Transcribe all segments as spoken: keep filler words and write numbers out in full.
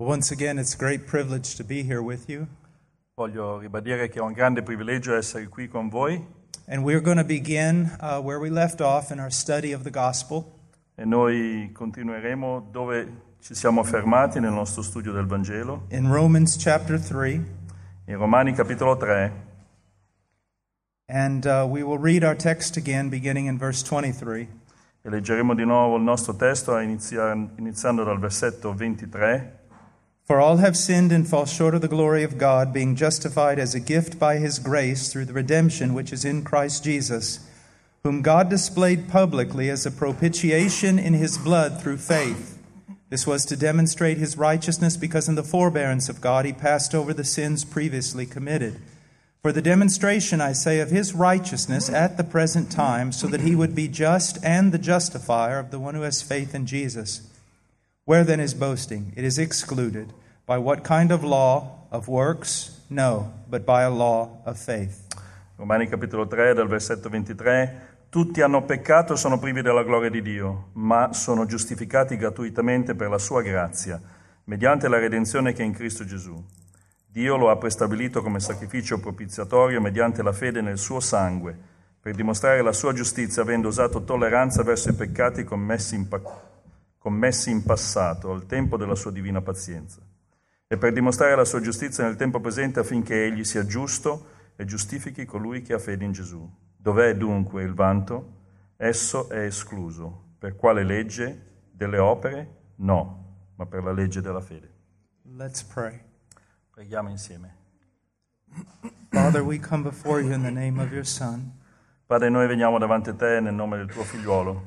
Once again, it's a great privilege to be here with you. Voglio ribadire che è un grande privilegio essere qui con voi And we're going to begin uh, where we left off in our study of the gospel. e noi continueremo dove ci siamo fermati nel nostro studio del Vangelo, In Romans chapter three. in Romani capitolo tre, And uh, we will read our text again beginning in verse twenty-three. e leggeremo di nuovo il nostro testo inizia- iniziando dal versetto ventitré. For all have sinned and fall short of the glory of God, being justified as a gift by His grace through the redemption which is in Christ Jesus, whom God displayed publicly as a propitiation in His blood through faith. This was to demonstrate His righteousness, because in the forbearance of God He passed over the sins previously committed. For the demonstration, I say, of His righteousness at the present time, so that He would be just and the justifier of the one who has faith in Jesus. Where then is boasting? It is excluded. By what kind of law? Of works? No, but by a law of faith. Romani capitolo tre, dal versetto ventitré. Tutti hanno peccato e sono privi della gloria di Dio, ma sono giustificati gratuitamente per la sua grazia, mediante la redenzione che è in Cristo Gesù. Dio lo ha prestabilito come sacrificio propiziatorio mediante la fede nel suo sangue, per dimostrare la sua giustizia, avendo usato tolleranza verso i peccati commessi in, pa- commessi in passato, al tempo della sua divina pazienza, e per dimostrare la sua giustizia nel tempo presente, affinché egli sia giusto e giustifichi colui che ha fede in Gesù. Dov'è dunque il vanto? Esso è escluso. Per quale legge? Delle opere? No, ma per la legge della fede. Let's pray. Preghiamo insieme. Father, we come before you in the name of your Son. Padre, noi veniamo davanti a te nel nome del tuo figliuolo.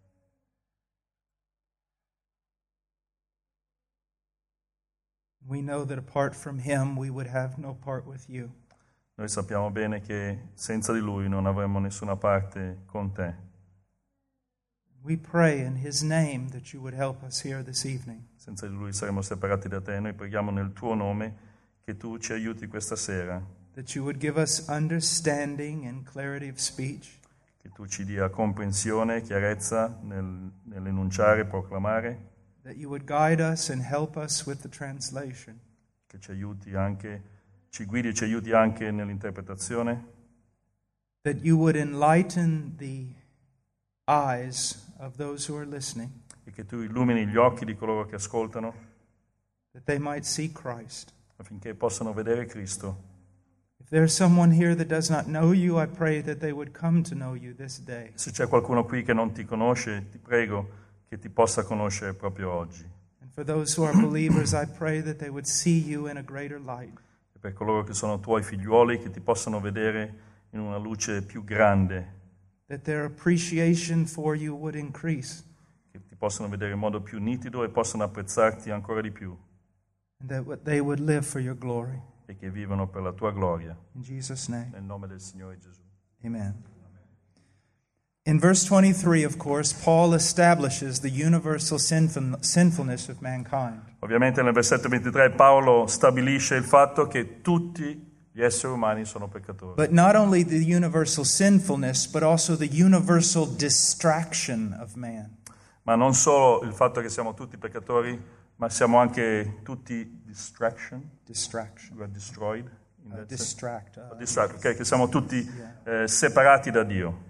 We know that apart from Him, we would have no part with you. Noi sappiamo bene che senza di lui non avremmo nessuna parte con te. We pray in His name that you would help us here this evening. Senza di lui saremmo separati da te. Noi preghiamo nel tuo nome che tu ci aiuti questa sera, That you would give us understanding and clarity of speech. che tu ci dia comprensione e chiarezza nel, nell'enunciare e proclamare, That you would guide us and help us with the translation. che ci aiuti anche, ci guidi e ci aiuti anche nell'interpretazione, That you would enlighten the eyes of those who are listening. e che tu illumini gli occhi di coloro che ascoltano, That they might see Christ. affinché possano vedere Cristo. If there's someone here that does not know you, I pray that they would come to know you this day. Se c'è qualcuno qui che non ti conosce, ti prego che ti possa conoscere proprio oggi. And for those who are believers, I pray that they would see you in a greater light. E per coloro che sono tuoi figliuoli, che ti possano vedere in una luce più grande, That their appreciation for you would increase. che ti possano vedere in modo più nitido e possano apprezzarti ancora di più, And that they would live for your glory. e che vivano per la tua gloria. In Jesus' name, Nel nome del Signore Gesù. amen. In verse twenty-three, of course, Paul establishes the universal sinful, sinfulness of mankind. Ovviamente nel versetto ventitré Paolo stabilisce il fatto che tutti gli esseri umani sono peccatori. But not only the universal sinfulness, but also the universal distraction of man. Ma non solo il fatto che siamo tutti peccatori, ma siamo anche tutti distraction, Distraction. we are destroyed, in Uh, that sense. distract. uh, Distract, ok, che siamo tutti eh, separati da Dio.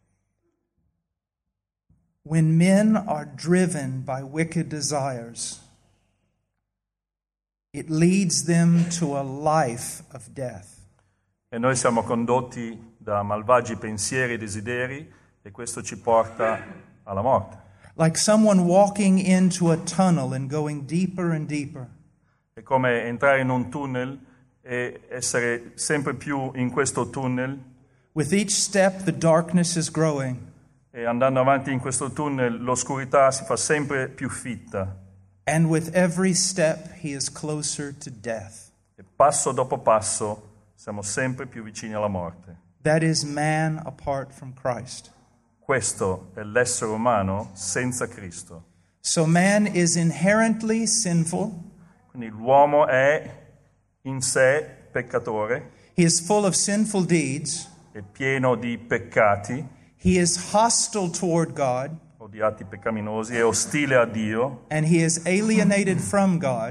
When men are driven by wicked desires, it leads them to a life of death. E noi siamo condotti da malvagi pensieri e desideri, e questo ci porta alla morte. Like someone walking into a tunnel and going deeper and deeper. È come entrare in un tunnel e essere sempre più in questo tunnel, With each step, the darkness is growing. e andando avanti in questo tunnel l'oscurità si fa sempre più fitta, And with every step, he is closer to death. e passo dopo passo siamo sempre più vicini alla morte. That is man apart from Christ. Questo è l'essere umano senza Cristo. So man is inherently sinful. Quindi l'uomo è in sé peccatore, He is full of sinful deeds. è pieno di peccati He is hostile toward God. o di atti peccaminosi, è ostile a Dio And he is alienated from God.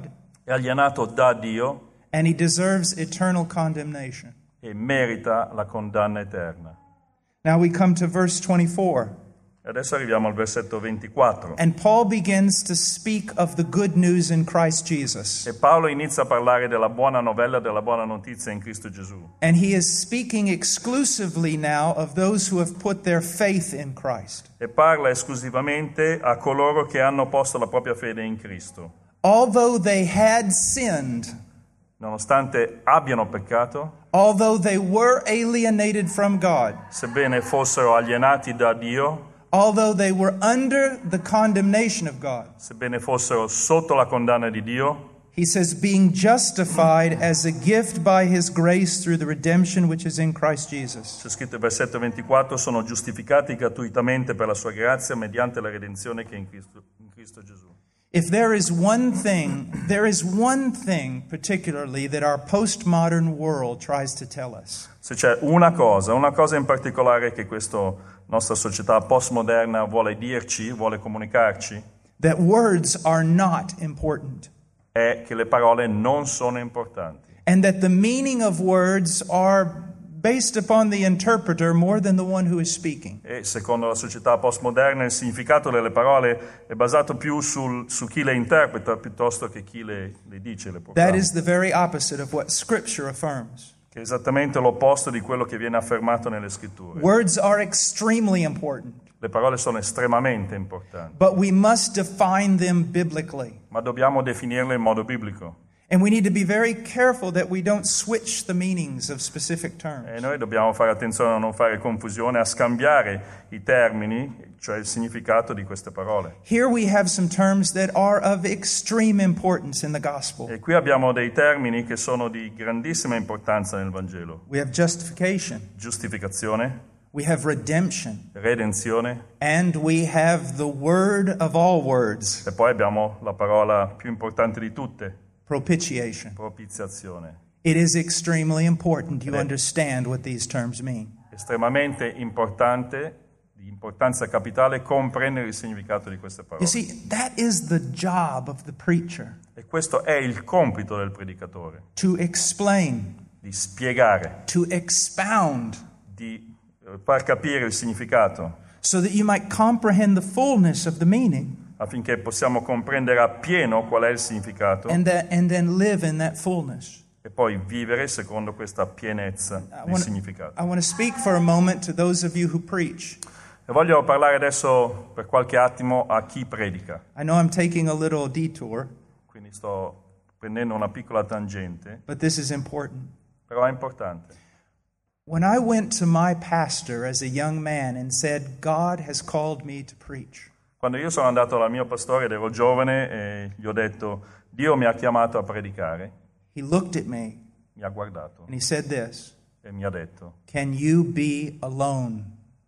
è alienato da Dio and he deserves eternal condemnation. e merita la condanna eterna. Now we come to verse twenty-four. E adesso arriviamo al versetto ventiquattro. And Paul begins to speak of the good news in Christ Jesus. E Paolo inizia a parlare della buona novella, della buona notizia in Cristo Gesù. And he is speaking exclusively now of those who have put their faith in Christ. E parla esclusivamente a coloro che hanno posto la propria fede in Cristo. Although they had sinned, Nonostante abbiano peccato, although they were alienated from God, sebbene fossero alienati da Dio, although they were under the condemnation of God, sebbene fossero sotto la condanna di Dio, he says, being justified as a gift by his grace through the redemption which is in Christ Jesus. c'è scritto il versetto ventiquattro, sono giustificati gratuitamente per la sua grazia mediante la redenzione che è in Cristo, in Cristo Gesù. If there is one thing, there is one thing particularly that our postmodern world tries to tell us. Se c'è una cosa, una cosa in particolare che questa nostra società postmoderna vuole dirci, vuole comunicarci, That words are not important. è che le parole non sono importanti. And that the meaning of words are based upon the interpreter more than the one who is speaking. E secondo la società postmoderna il significato delle parole è basato più sul, su chi le interpreta piuttosto che chi le, le dice, le proclama. That is the very opposite of what Scripture affirms. Che è esattamente l'opposto di quello che viene affermato nelle scritture. Words are extremely important, Le parole sono estremamente importanti, but we must define them biblically. ma dobbiamo definirle in modo biblico. And we need to be very careful that we don't switch the meanings of specific terms. E noi dobbiamo fare attenzione a non fare confusione, a scambiare i termini, cioè il significato di queste parole. Here we have some terms that are of extreme importance in the gospel. E qui abbiamo dei termini che sono di grandissima importanza nel Vangelo. We have justification, Giustificazione, we have redemption, redenzione, and we have the word of all words, e poi abbiamo la parola più importante di tutte, propitiation. propiziazione. It is extremely important you understand what these terms mean. Estremamente importante, di importanza capitale, comprendere il significato di queste parole. You see, that is the job of the preacher, E questo è il compito del predicatore, to explain, di spiegare, to expound, di eh, far capire il significato, so that you might comprehend the fullness of the meaning, affinché possiamo comprendere appieno qual è il significato and that and then live in that fullness. e poi vivere secondo questa pienezza I di want significato. I want to speak for a moment to those of you who preach. E voglio parlare adesso per qualche attimo a chi predica. I know I'm taking a little detour, Quindi sto prendendo una piccola tangente, but this is important. però è importante. When I went to my pastor as a young man and said, God has called me to preach, Quando io sono andato dal mio pastore ed ero giovane e gli ho detto Dio mi ha chiamato a predicare, he looked at me mi ha guardato and he said this, e mi ha detto can you be alone?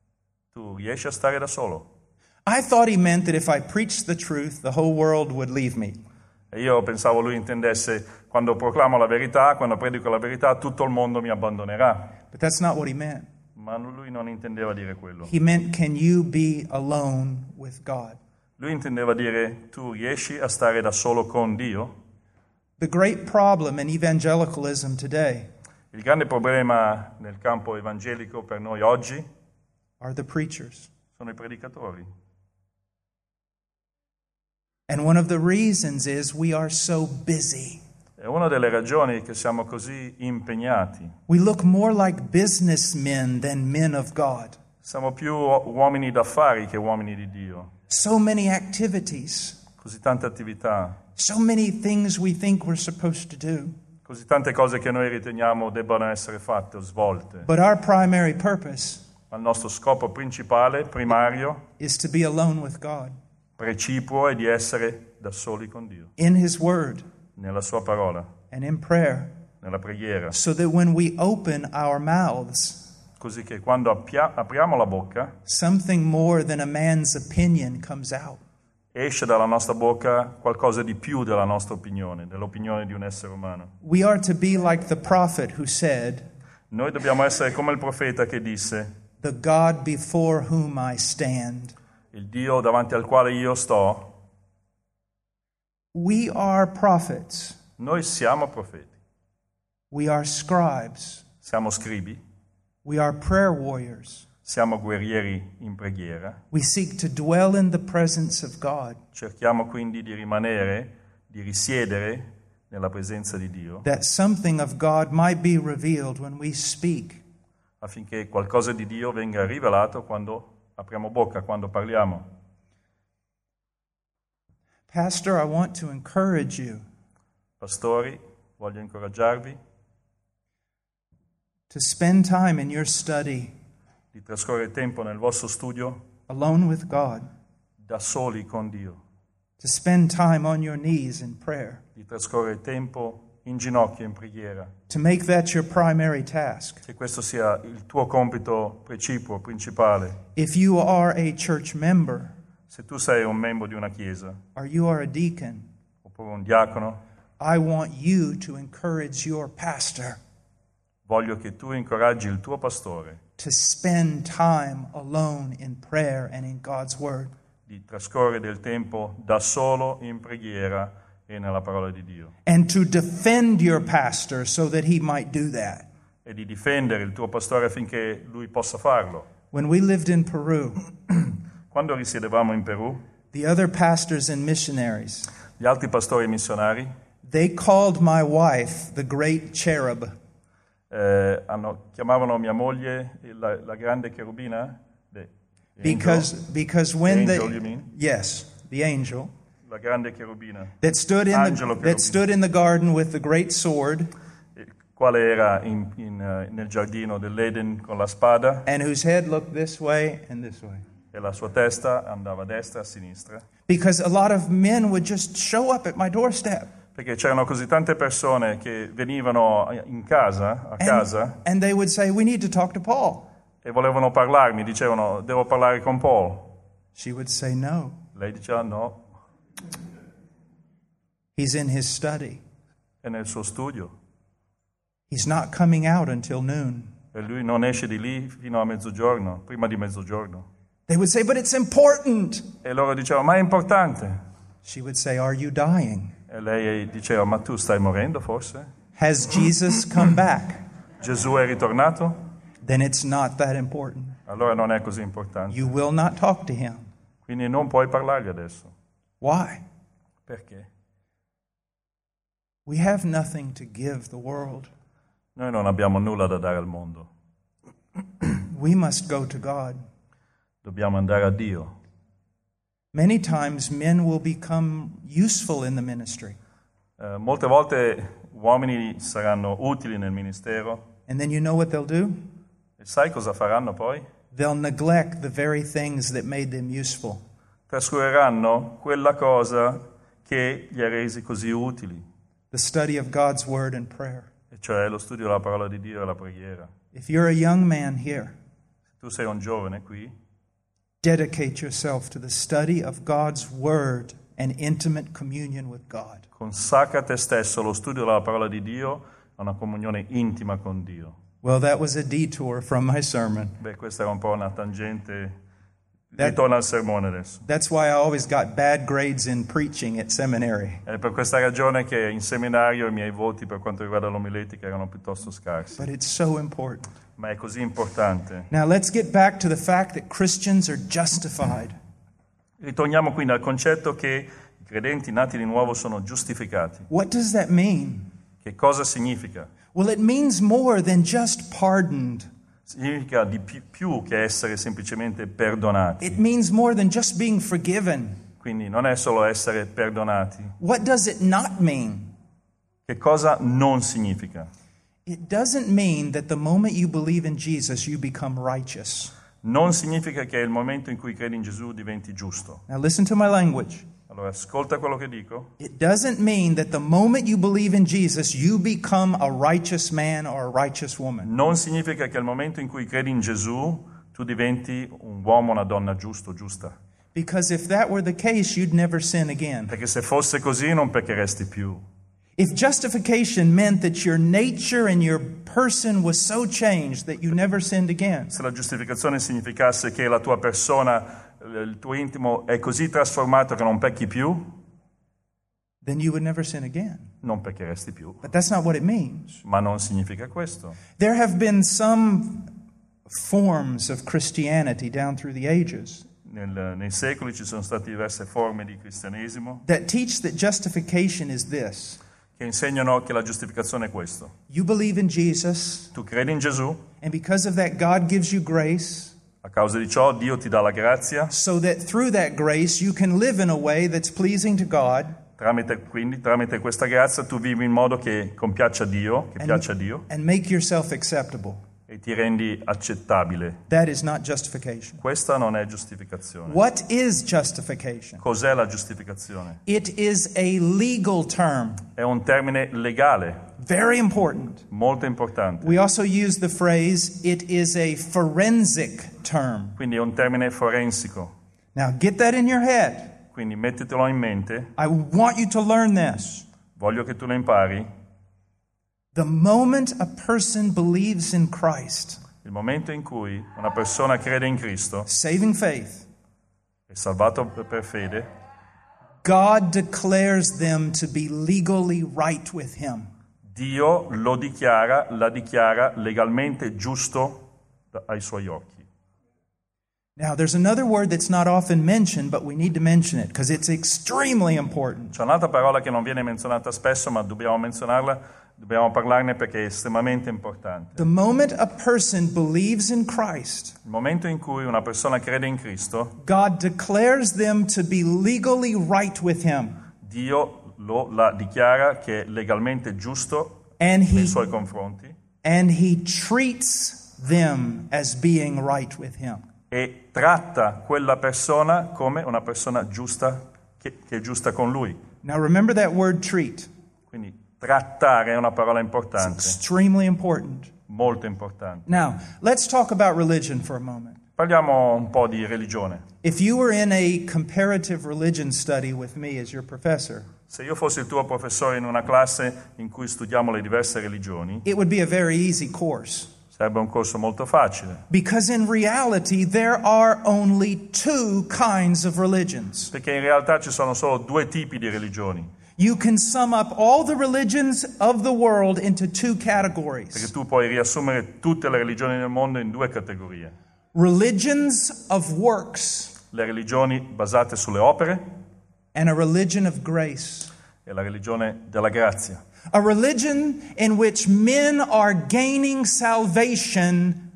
tu riesci a stare da solo? I thought he meant that if I preached the truth, the whole world would leave me. E io pensavo lui intendesse quando proclamo la verità, quando predico la verità, tutto il mondo mi abbandonerà. But that's not what he meant. Ma lui non intendeva dire quello. He meant, can you be alone with God? Lui intendeva dire tu riesci a stare da solo con Dio? The great problem in evangelicalism today Il grande problema nel campo evangelico per noi oggi are the preachers. sono i predicatori. And one of the reasons is we are so busy. E una delle ragioni che siamo così impegnati, We look more like businessmen than men of God. siamo più uomini d'affari che uomini di Dio. So many activities, Così tante attività, so many things we think we're supposed to do. così tante cose che noi riteniamo debbano essere fatte o svolte. But our primary purpose Ma il nostro scopo principale, primario, is to be alone with God precipuo è di essere da soli con Dio, in His Word nella sua parola, and in prayer, nella preghiera, so that when we open our mouths, così che quando appia- apriamo la bocca something more than a man's opinion comes out. esce dalla nostra bocca qualcosa di più della nostra opinione, dell'opinione di un essere umano. We are to be like the prophet who said, Noi dobbiamo essere come il profeta che disse: the God before whom I stand. il Dio davanti al quale io sto. We are prophets. Noi siamo profeti, We are scribes. siamo scribi, We are prayer warriors. siamo guerrieri in preghiera. We seek to dwell in the presence of God, Cerchiamo quindi di rimanere, di risiedere nella presenza di Dio, that something of God might be revealed when we speak. affinché qualcosa di Dio venga rivelato quando apriamo bocca, quando parliamo. Pastor, I want to encourage you Pastori, voglio incoraggiarvi to spend time in your study di trascorrere tempo nel vostro studio alone with God, da soli con Dio, to spend time on your knees in prayer, di trascorrere tempo in ginocchio in preghiera, to make that your primary task. che questo sia il tuo compito precipuo, principale. If you are a church member Se tu sei un membro di una chiesa, or you are a deacon, oppure un diacono, I want you to encourage your pastor voglio che tu incoraggi il tuo pastore to spend time alone in prayer and in God's Word. di trascorrere del tempo da solo in preghiera e nella parola di Dio, And to defend your pastor so that he might do that. e di difendere il tuo pastore affinché lui possa farlo. When we lived in Peru, Quando risiedevamo in Perù, the other pastors and missionaries, gli altri pastori missionari they called my wife the great cherub eh, hanno, chiamavano mia moglie la, la grande cherubina, the angel, because because when The they angel, you mean? yes, the angel la grande cherubina, that stood in Angelo the, cherubino. that stood in the garden with the great sword il quale era in, in, uh, nel giardino dell'Eden con la spada, and whose head looked this way and this way. e la sua testa andava a destra e a sinistra, Because a lot of men would just show up at my doorstep. perché c'erano così tante persone che venivano in casa, a And, casa, and they would say, "We need to talk to Paul." e volevano parlarmi, dicevano devo parlare con Paul. She would say, "No, Lei diceva no, he's in his study. è nel suo studio, He's not coming out until noon." e lui non esce di lì fino a mezzogiorno, prima di mezzogiorno. They would say, "But it's important." E loro dicevano ma è importante. She would say, "Are you dying? E lei diceva ma tu stai morendo forse? Has Jesus come back?" Gesù è ritornato? Then it's not that important. Allora non è così importante. You will not talk to him. Quindi non puoi parlargli adesso. Why? Perché? We have nothing to give the world. Noi non abbiamo nulla da dare al mondo. We must go to God. Dobbiamo andare a Dio. Many times men will become useful in the ministry. Eh, molte volte uomini saranno utili nel ministero. And then you know what they'll do? E sai cosa faranno poi? They'll neglect the very things that made them useful. Trascureranno quella cosa che li ha resi così utili, The study of God's Word and prayer. e cioè lo studio della parola di Dio e la preghiera. If you're a young man here, Se tu sei un giovane qui, dedicate yourself to the study of God's Word and intimate communion with God. consacra te stesso allo studio della parola di Dio, a una comunione intima con Dio. Well, that was a detour from my sermon. Beh, questa era un po' una tangente. That- Ritorna al sermone adesso. That's why I always got bad grades in preaching at seminary. È per questa ragione che in seminario i miei voti per quanto riguarda l'omiletica erano piuttosto scarsi. But it's so important. Ma è così importante. Now, let's get back to the fact that Christians are justified. Ritorniamo quindi al concetto che i credenti nati di nuovo sono giustificati. What does that mean? Che cosa significa? Well, it means more than just pardoned. Significa di più, più che essere semplicemente perdonati. It means more than just being forgiven. Quindi non è solo essere perdonati. What does it not mean? Che cosa non significa? It doesn't mean that the moment you believe in Jesus, you become righteous. Non significa che è il momento in cui credi in Gesù diventi giusto. Now, listen to my language. Allora, ascolta quello che dico. It doesn't mean that the moment you believe in Jesus, you become a righteous man or a righteous woman. Non significa che al momento in cui credi in Gesù tu diventi un uomo o una donna giusto, giusta. Because if that were the case, you'd never sin again. Perché se fosse così non peccheresti più. If justification meant that your nature and your person was so changed that you never sinned again, Se la giustificazione significasse che la tua persona, il tuo intimo è così trasformato che non pecchi più, then you would never sin again. non peccheresti più. But that's not what it means. Ma non significa questo. There have been some forms of Christianity down through the ages Nel, nei secoli ci sono state diverse forme di cristianesimo that teach that justification is this. che insegnano che la giustificazione è questo. You believe in Jesus, Tu credi in Gesù, and because of that, God gives you grace, a causa di ciò Dio ti dà la grazia, so that through that grace you can live in a way that's pleasing to God tramite, quindi tramite questa grazia tu vivi in modo che compiaccia Dio, che and, piaccia a Dio, and make yourself acceptable. e ti rendi accettabile. That is not justification. Questa non è giustificazione. What is justification? Cos'è la giustificazione? It is a legal term, È un termine legale, very important. molto importante. We also use the phrase, it is a forensic term. Quindi è un termine forensico. Now get that in your head. Quindi mettetelo in mente, I want you to learn this. voglio che tu lo impari. The moment a person believes in Christ, Il momento in cui una persona crede in Cristo, saving faith, è salvato per fede, God declares them to be legally right with Him. Dio lo dichiara, la dichiara legalmente giusto ai suoi occhi. Now, there's another word that's not often mentioned, but we need to mention it because it's extremely important. C'è un'altra parola che non viene menzionata spesso, ma dobbiamo menzionarla, dobbiamo parlarne perché è estremamente importante. The moment a person believes in Christ, Il momento in cui una persona crede in Cristo, God declares them to be legally right with Him. Dio lo la dichiara che è legalmente giusto And nei He, suoi confronti and he treats them as being right with Him. e tratta quella persona come una persona giusta, che, che è giusta con Lui. Now remember that word treat. Quindi trattare è una parola It's importante, extremely important. molto importante. Now, let's talk about religion for a moment. Parliamo un po' di religione. If you were in a comparative religion study with me as your professor, Se io fossi il tuo professore in una classe in cui studiamo le diverse religioni, it would be a very easy course. sarebbe un corso molto facile, Because in reality, there are only two kinds of religions. perché in realtà ci sono solo due tipi di religioni, You can sum up all the religions of the world into two perché categories. tu puoi riassumere tutte le religioni del mondo in due categorie. Religions of works Le religioni basate sulle opere and a religion of grace. e la religione della grazia. A religion in which men are gaining salvation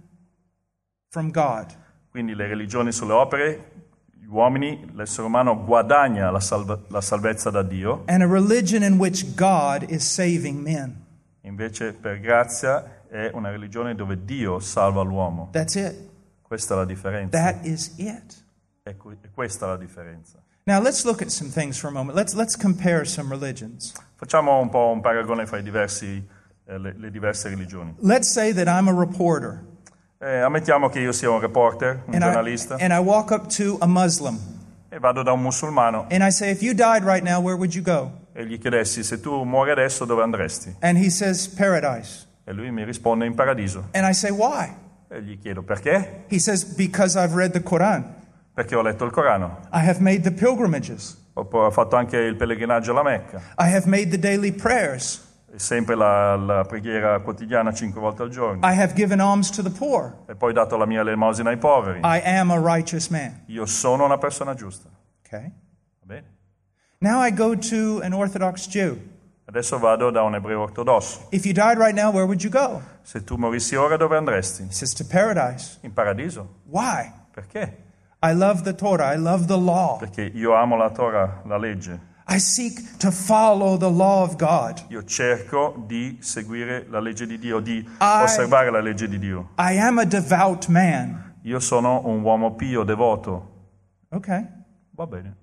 from God. Quindi le religioni sulle opere, gli uomini, l'essere umano guadagna la, salva- la salvezza da Dio, And a religion in which God is saving men. invece per grazia è una religione dove Dio salva l'uomo. That's it. Questa è la differenza. That is it. È, que- è questa la differenza. Now let's look at some things for a moment. Let's let's compare some religions. Facciamo un po' un paragone fra i diversi, eh, le, le diverse religioni. Let's say that I'm a reporter Eh, ammettiamo che io sia un reporter, un and giornalista, I, and I walk up to a Muslim e vado da un musulmano and I say, if you died right now, where would you go? e gli chiedessi: se tu muori adesso dove andresti? And he says, paradise. E lui mi risponde: in paradiso. And I say, why? E gli chiedo: perché? He says, because I've read the Quran. Perché ho letto il Corano. I have made the pilgrimages. Ho poi fatto anche il pellegrinaggio alla Mecca. I have made the daily prayers. E sempre la, la preghiera quotidiana cinque volte al giorno. I have given alms to the poor. E poi dato la mia elemosina ai poveri. I am a righteous man. Io sono una persona giusta. Okay. Va bene? Now I go to an Orthodox Jew. Adesso vado da un ebreo ortodosso. If you died right now, where would you go? Se tu morissi ora dove andresti? He says, to paradise. In paradiso. Why? Perché? I love the Torah. I love the law. Perché io amo la Torah, la legge. I seek to follow the law of God. Io cerco di seguire la legge di Dio, di I- osservare la legge di Dio. I am a devout man. Io sono un uomo pio, devoto. Okay. Va bene.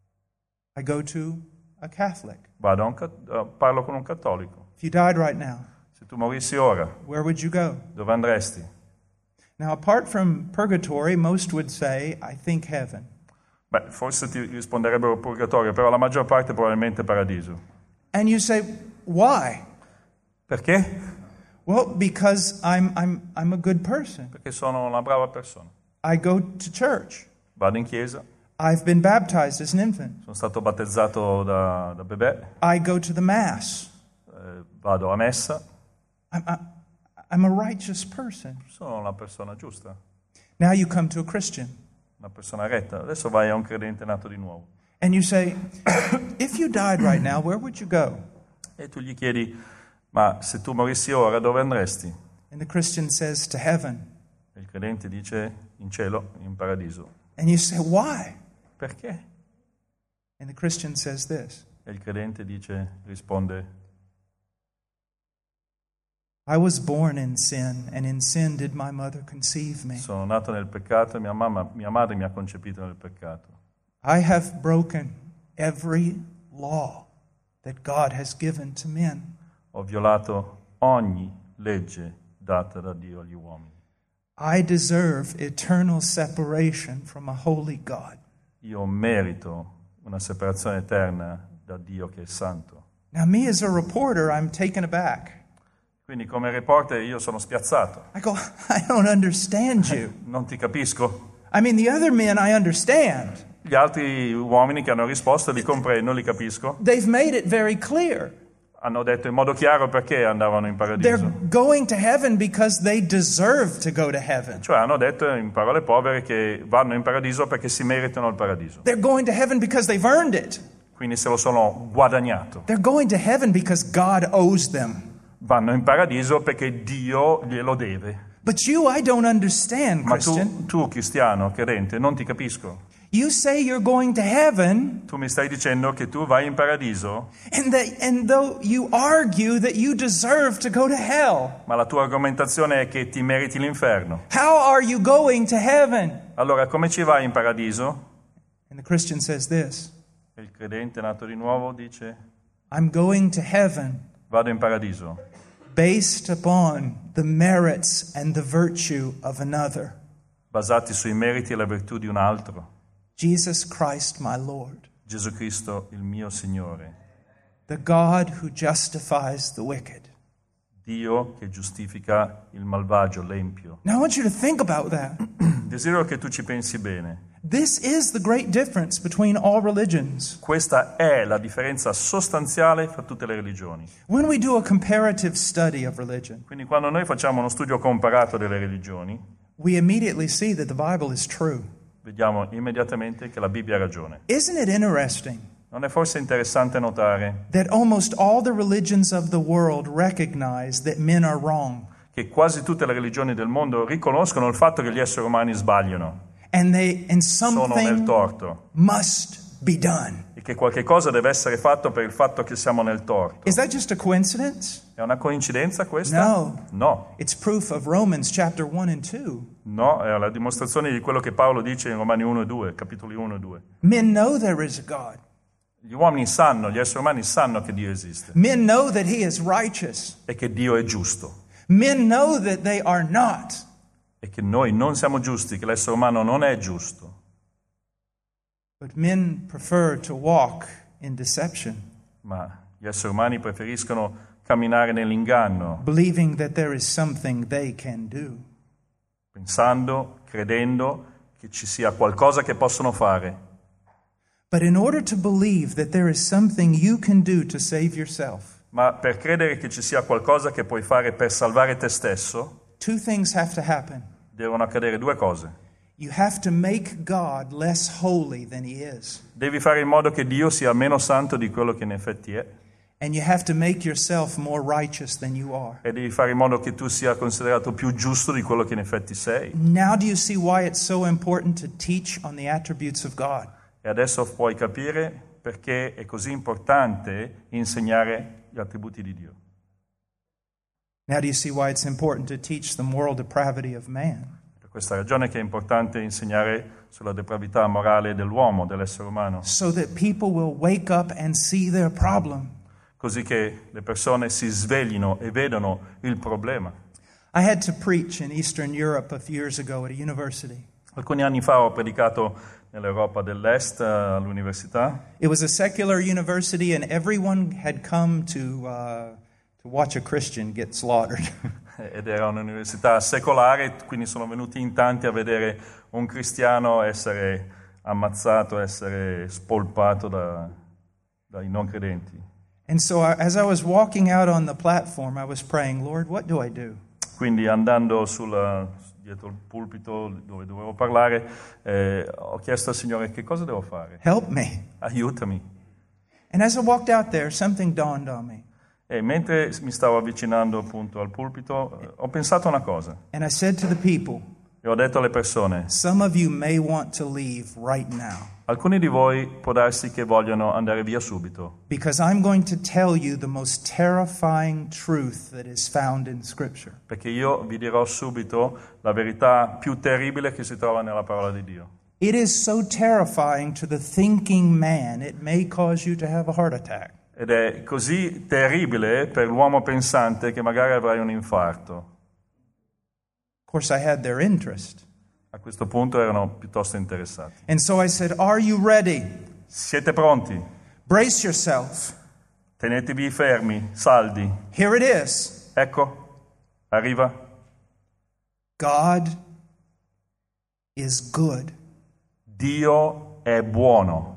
I go to a Catholic. Vado a un cat- uh, parlo con un cattolico. If you died right now, Se tu morissi ora, where would you go? dove andresti? Now, apart from purgatory, most would say, I think heaven. Beh, forse ti risponderebbero purgatorio, però la maggior parte probabilmente paradiso. And you say, why? Perché? Well, because I'm, I'm, I'm a good person. Perché sono una brava persona. I go to church. Vado in chiesa, I've been baptized as an infant. Sono stato battezzato da, da bebè, I go to the Mass. eh, vado a messa, I'm, I, I'm a righteous person. sono una persona giusta, Now you come to a Christian una persona retta. Adesso vai a un credente nato di nuovo and you say, if you died right now, where would you go? e tu gli chiedi, ma se tu morissi ora dove andresti? And the Christian says, to heaven. E il credente dice, in cielo, in paradiso. And you say, why? Perché? And the Christian says this, E il credente dice, risponde, I was born in sin, and in sin did my mother conceive me. sono nato nel peccato e mia, mamma, mia madre mi ha concepito nel peccato. I have broken every law that God has given to men. Ho violato ogni legge data da Dio agli uomini. I deserve eternal separation from a holy God. Io merito una separazione eterna da Dio che è santo. Now, me as a reporter, I'm taken aback. Quindi come reporter io sono spiazzato. I go, I don't understand you. Non ti capisco. I mean, the other men I understand. Gli altri uomini che hanno risposto li comprendo, li capisco. They've made it very clear. Hanno detto in modo chiaro perché andavano in They're paradiso. going to heaven because they deserve to go to heaven. Cioè hanno detto in parole povere che vanno in paradiso perché si meritano il paradiso. They're going to heaven because they've earned it. Quindi se lo sono guadagnato. They're going to heaven because God owes them. Vanno in paradiso perché Dio glielo deve. But you, I don't understand, Ma Christian. tu, tu cristiano, credente, non ti capisco. You say you're going to heaven, Tu mi stai dicendo che tu vai in paradiso, and that, and though you argue that you deserve to go to hell. ma la tua argomentazione è che ti meriti l'inferno. How are you going to heaven? Allora come ci vai in paradiso? And the Christian says this, E il credente nato di nuovo dice, I'm going to heaven vado in paradiso, based upon the merits and the virtue of another, basati sui meriti e la virtù di un altro, Jesus Christ my Lord, Gesù Cristo il mio Signore, the God who justifies the wicked. Dio che giustifica il malvagio, l'empio. Now I want you to think about that. Desidero che tu ci pensi bene. This is the great difference between all religions. Questa è la differenza sostanziale fra tutte le religioni. When we do a comparative study of religion, Quindi quando noi facciamo uno studio comparato delle religioni, we immediately see that the Bible is true. vediamo immediatamente che la Bibbia ha ragione. Isn't it interesting Non è forse interessante notare that almost all the religions of the world recognize that men are wrong, che quasi tutte le religioni del mondo riconoscono il fatto che gli esseri umani sbagliano, and they and sono nel something torto, must be done? e che qualche cosa deve essere fatto per il fatto che siamo nel torto. Is that just a coincidence? È una coincidenza questa? No. No, It's proof of Romans chapter one and two. no, è la dimostrazione di quello che Paolo dice in Romani uno e due, capitoli uno e due. Men know there is a God. Gli uomini sanno, gli esseri umani sanno che Dio esiste Men know that he is righteous. e che Dio è giusto Men know that they are not. e che noi non siamo giusti, che l'essere umano non è giusto. But men prefer to walk in deception, Ma gli esseri umani preferiscono camminare nell'inganno, believing that there is something they can do. pensando, credendo che ci sia qualcosa che possono fare. But in order to believe that there is something you can do to save yourself, Ma per credere che ci sia qualcosa che puoi fare per salvare te stesso, two things have to happen. devono accadere due cose. You have to make God less holy than he is, Devi fare in modo che Dio sia meno santo di quello che in effetti è, and you have to make yourself more righteous than you are. e devi fare in modo che tu sia considerato più giusto di quello che in effetti sei. Now do you see why it's so important to teach on the attributes of God? E adesso puoi capire perché è così importante insegnare gli attributi di Dio. Now do you see why it's important to teach the moral depravity of man? Per questa ragione che è importante insegnare sulla depravità morale dell'uomo, dell'essere umano, So that people will wake up and see their problem. così che le persone si sveglino e vedano il problema. I had to preach in Eastern Europe a few years ago at a university. Alcuni anni fa ho predicato nell'Europa dell'Est all'università. It was a secular university and everyone had come to uh, to watch a Christian get slaughtered. Ed era un'università secolare, quindi sono venuti in tanti a vedere un cristiano essere ammazzato, essere spolpato da, dai non credenti. And so I, as I was walking out on the platform, I was praying, Lord, what do I do? Quindi andando sulla, dietro il pulpito dove dovevo parlare, eh, ho chiesto al Signore che cosa devo fare. Help me. Aiutami. And as I walked out there, something dawned on me. E mentre mi stavo avvicinando appunto al pulpito, eh, ho pensato a una cosa. And I said to the people, E ho detto alle persone, some of you may want to leave right now, alcuni di voi può darsi che vogliono andare via subito, because I'm going to tell you the most terrifying truth that is found in Scripture. perché io vi dirò subito la verità più terribile che si trova nella parola di Dio. It is so terrifying to the thinking man, it may cause you to have a heart attack. Ed è così terribile per l'uomo pensante che magari avrai un infarto. Of course, I had their interest. A questo punto erano piuttosto interessati. And so I said, are you ready? Siete pronti? Brace yourself. Tenetevi fermi, saldi. Here it is. Ecco, arriva. God is good. Dio è buono.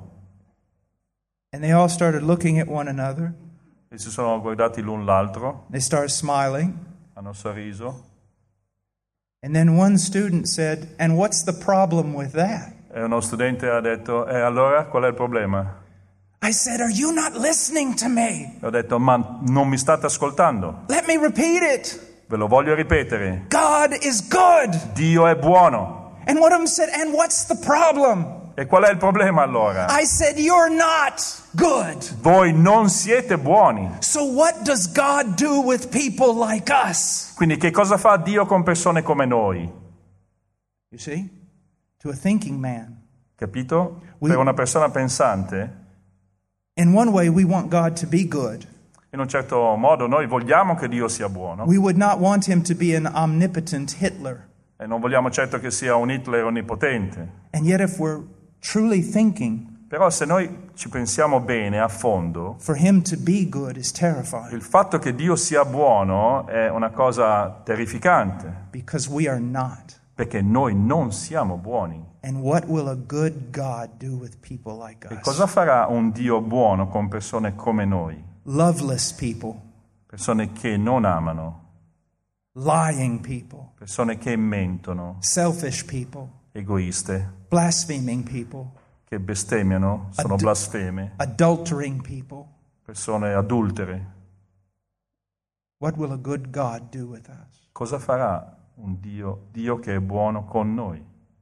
And they all started looking at one another. E si sono guardati l'un l'altro, They started smiling. hanno sorriso. And then one student said, and what's the problem with that? E uno studente ha detto, e allora qual è il problema? I said, are you not listening to me? E ho detto, ma non mi state ascoltando? Let me repeat it. Ve lo voglio ripetere. God is good. Dio è buono. And one of them said, and what's the problem? E qual è il problema allora? I said, you're not good. Voi non siete buoni. So what does God do with people like us? Quindi che cosa fa Dio con persone come noi? You see? To a thinking man. Capito? We- Per una persona pensante, In one way, we want God to be good. in un certo modo noi vogliamo che Dio sia buono We would not want him to be an omnipotent Hitler. e non vogliamo certo che sia un Hitler onnipotente. And yet, if we're truly thinking, Però se noi ci pensiamo bene, a fondo, for him to be good is terrifying il fatto che Dio sia buono è una cosa terrificante, because we are not. perché noi non siamo buoni. And what will a good God do with people like E us? cosa farà un Dio buono con persone come noi? Loveless people, Persone che non amano, lying people, persone che mentono, selfish people, egoiste, blaspheming people, che bestemmiano, sono Ad- blasfeme, adultering people. persone adultere. What will a good God do with us? Cosa farà un Dio, Dio che è buono con noi?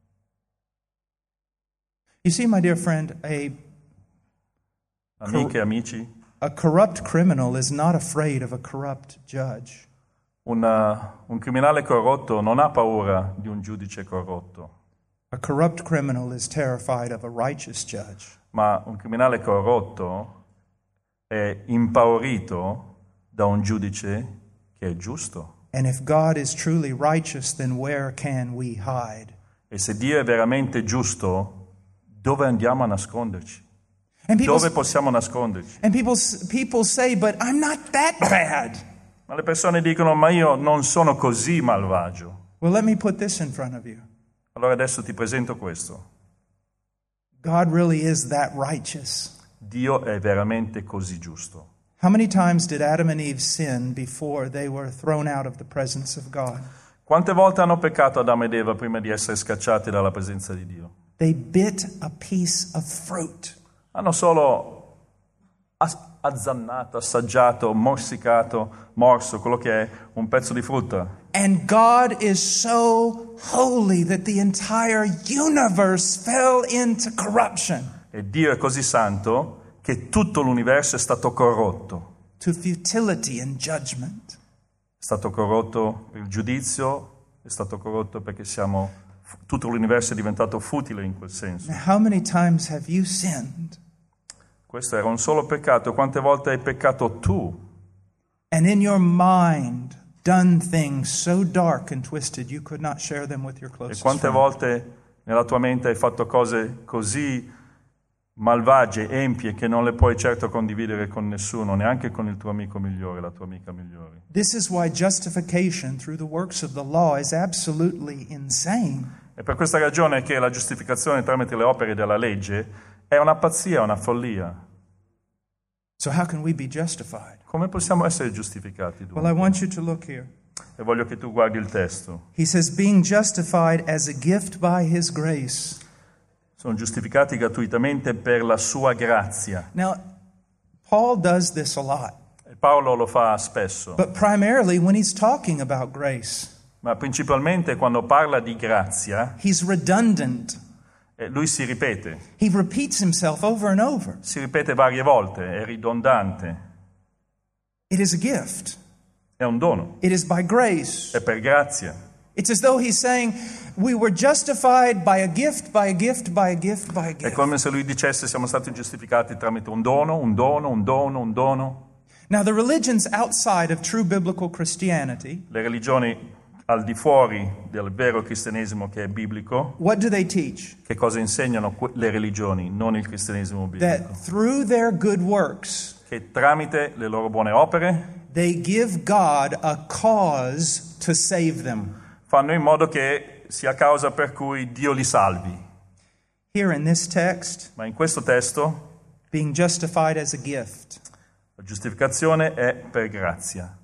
You see, my dear friend, a, Amiche e amici, a corrupt criminal is not afraid of a corrupt judge. una- un criminale corrotto non ha paura di un giudice corrotto, A corrupt criminal is terrified of a righteous judge. ma un criminale corrotto è impaurito da un giudice che è giusto. And if God is truly righteous, then where can we hide? E se Dio è veramente giusto, dove andiamo a nasconderci? And people, Dove possiamo nasconderci? and people, people say, but I'm not that bad. Ma le persone dicono, ma io non sono così malvagio. Well, let me put this in front of you. Allora adesso ti presento questo. God really is that righteous. Dio è veramente così giusto. How many times did Adam and Eve sin before they were thrown out of the presence of God? Quante volte hanno peccato Adamo ed Eva prima di essere scacciati dalla presenza di Dio? They bit a piece of fruit. Hanno solo as- azzannato, assaggiato, morsicato, morso, quello che è un pezzo di frutta. And God is so holy that the entire universe fell into corruption, E Dio è così santo che tutto l'universo è stato corrotto. to futility and judgment. È stato corrotto per il giudizio, è stato corrotto perché siamo, tutto l'universo è diventato futile in quel senso. Now, how many times have you sinned? Questo era un solo peccato. Quante volte hai peccato tu? And in your mind, done things so dark and twisted you could not share them with your E closest quante friend. volte nella tua mente hai fatto cose così malvagie, empie, che non le puoi certo condividere con nessuno, neanche con il tuo amico migliore, la tua amica migliore. This is why justification through the works of the law is absolutely insane. E per questa ragione che la giustificazione tramite le opere della legge è una pazzia, una follia. So how can we be justified? Come possiamo essere giustificati? Well, I want you to look here. E voglio che tu guardi il testo. He says, being justified as a gift by his grace. Sono giustificati gratuitamente per la sua grazia. Now, Paul does this a lot, E Paolo lo fa spesso, but primarily when he's talking about grace, ma principalmente quando parla di grazia, he's redundant. eh, lui si ripete, He repeats himself over and over. si ripete varie volte, è ridondante, It is a gift. è un dono, It is by grace. è per grazia. It's as though he's saying, we were justified by a gift, by a gift, by a gift, by a È gift. come se lui dicesse siamo stati giustificati tramite un dono, un dono, un dono, un dono. Now, the religions outside of true biblical Christianity, Le religioni al di fuori del vero cristianesimo che è biblico, what do they teach? che cosa insegnano que- le religioni, non il cristianesimo biblico? That through their good works, Che tramite le loro buone opere they give God a cause to save them. fanno in modo che sia causa per cui Dio li salvi. Here in this text, Ma in questo testo being justified as a gift. la giustificazione è per grazia.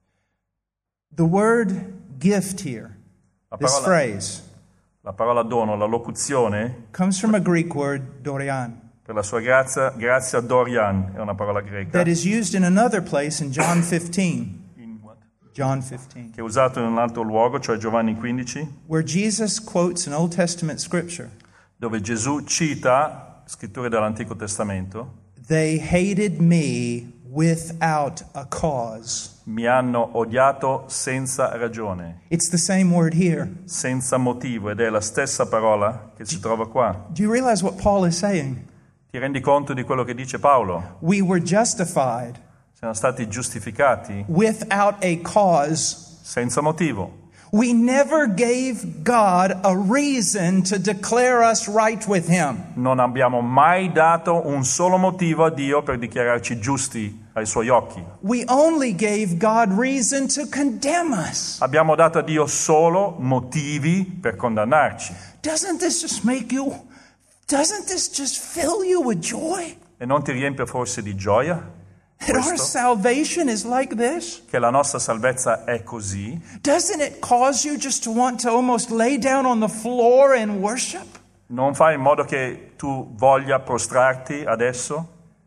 The word gift here, La this parola, phrase, la parola dono, la locuzione, comes from a Greek word, dorian, per la sua grazia, grazia dorian, è una parola greca, that is used in another place in John fifteen. in what? John fifteen, che è usato in un altro luogo, cioè Giovanni quindici, where Jesus quotes an Old Testament scripture. dove Gesù cita scritture dell'Antico Testamento. They hated me without a cause. Mi hanno odiato senza ragione, It's the same word here. senza motivo, ed è la stessa parola che si trova qua. Do you realize what Paul is saying? Ti rendi conto di quello che dice Paolo? We were justified Siamo stati giustificati without a cause. senza motivo. We never gave God a reason to declare us right with Him. Non abbiamo mai dato un solo motivo a Dio per dichiararci giusti ai suoi occhi. We only gave God reason to condemn us. Abbiamo dato a Dio solo motivi per condannarci. Doesn't this just make you, doesn't this just fill you with joy? E non ti riempie forse di gioia That our questo? salvation is like this? Che la nostra salvezza è così? Doesn't it cause you just to want to almost lay down on the floor and worship? Non fa in modo che tu voglia prostrarti adesso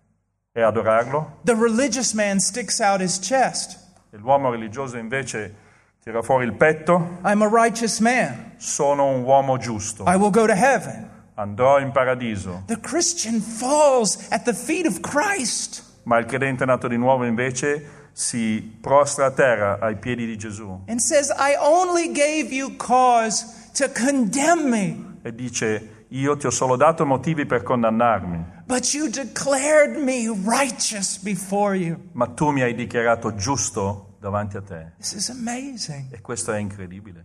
e adorarlo? The religious man sticks out his chest. E l'uomo religioso invece tira fuori il petto. I'm a righteous man. Sono un uomo giusto. I will go to heaven. Andrò in paradiso. The Christian falls at the feet of Christ. Ma il credente nato di nuovo invece si prostra a terra ai piedi di Gesù And says, I only gave you cause to condemn me, e dice: io ti ho solo dato motivi per condannarmi, but you declared me righteous before you. ma tu mi hai dichiarato giusto davanti a te. This is amazing. E questo è incredibile.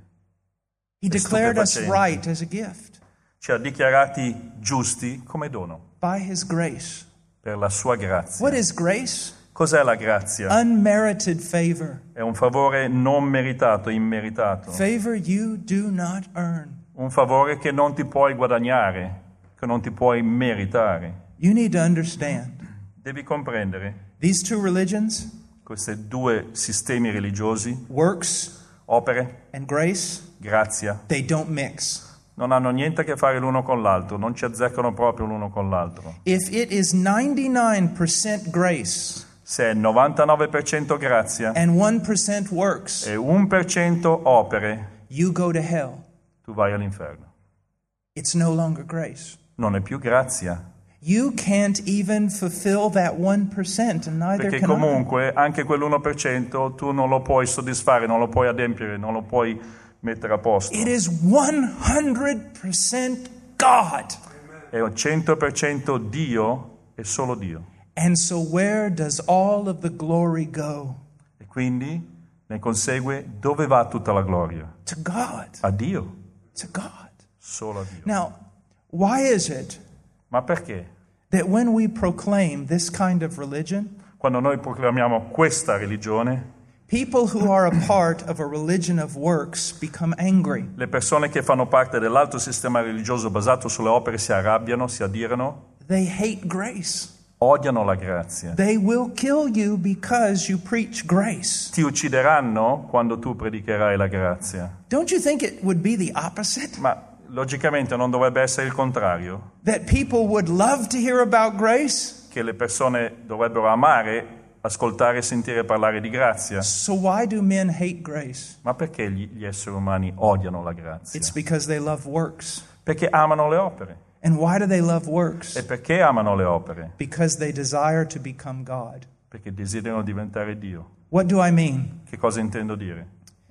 He È declared us stupefacente. right as a gift Ci ha dichiarati giusti come dono by His grace. per la sua grazia. What is grace? Cos'è la grazia? Unmerited favor. È un favore non meritato, immeritato. Favor you do not earn. Un favore che non ti puoi guadagnare, che non ti puoi meritare. You need to understand. Devi comprendere These two religions, questi due sistemi religiosi, works opere, and grace, grazia, they don't mix. non hanno niente a che fare l'uno con l'altro, non ci azzeccano proprio l'uno con l'altro. If it is ninety-nine percent grace Se è novantanove per cento grazia and one percent works, e uno per cento opere, you go to hell. tu vai all'inferno. It's no longer grace. Non è più grazia, You can't even fulfill that one percent, and neither perché can I. comunque anche quell'uno per cento tu non lo puoi soddisfare, non lo puoi adempiere, non lo puoi mettere a posto. It is one hundred percent God. È un cento per cento Dio e solo Dio. And so where does all of the glory go? E quindi ne consegue dove va tutta la gloria? To God. A Dio, To God. solo a Dio. Now, why is it Ma perché? that when we proclaim this kind of religion, Quando noi proclamiamo questa religione, People who are a part of a religion of works become angry. Le persone che fanno parte dell'altro sistema religioso basato sulle opere si arrabbiano, si adirano, They hate grace. odiano la grazia. They will kill you because you preach grace. Ti uccideranno quando tu predicherai la grazia. Don't you think it would be the opposite? Ma logicamente non dovrebbe essere il contrario? That people would love to hear about grace? Che le persone dovrebbero amare, ascoltare e sentire parlare di grazia. So why do men hate grace? Ma perché gli, gli esseri umani odiano la grazia? It's because they love works. Perché amano le opere. And why do they love works? E perché amano le opere? Because they desire to become God. Perché desiderano diventare Dio. What do I mean? Che cosa intendo dire?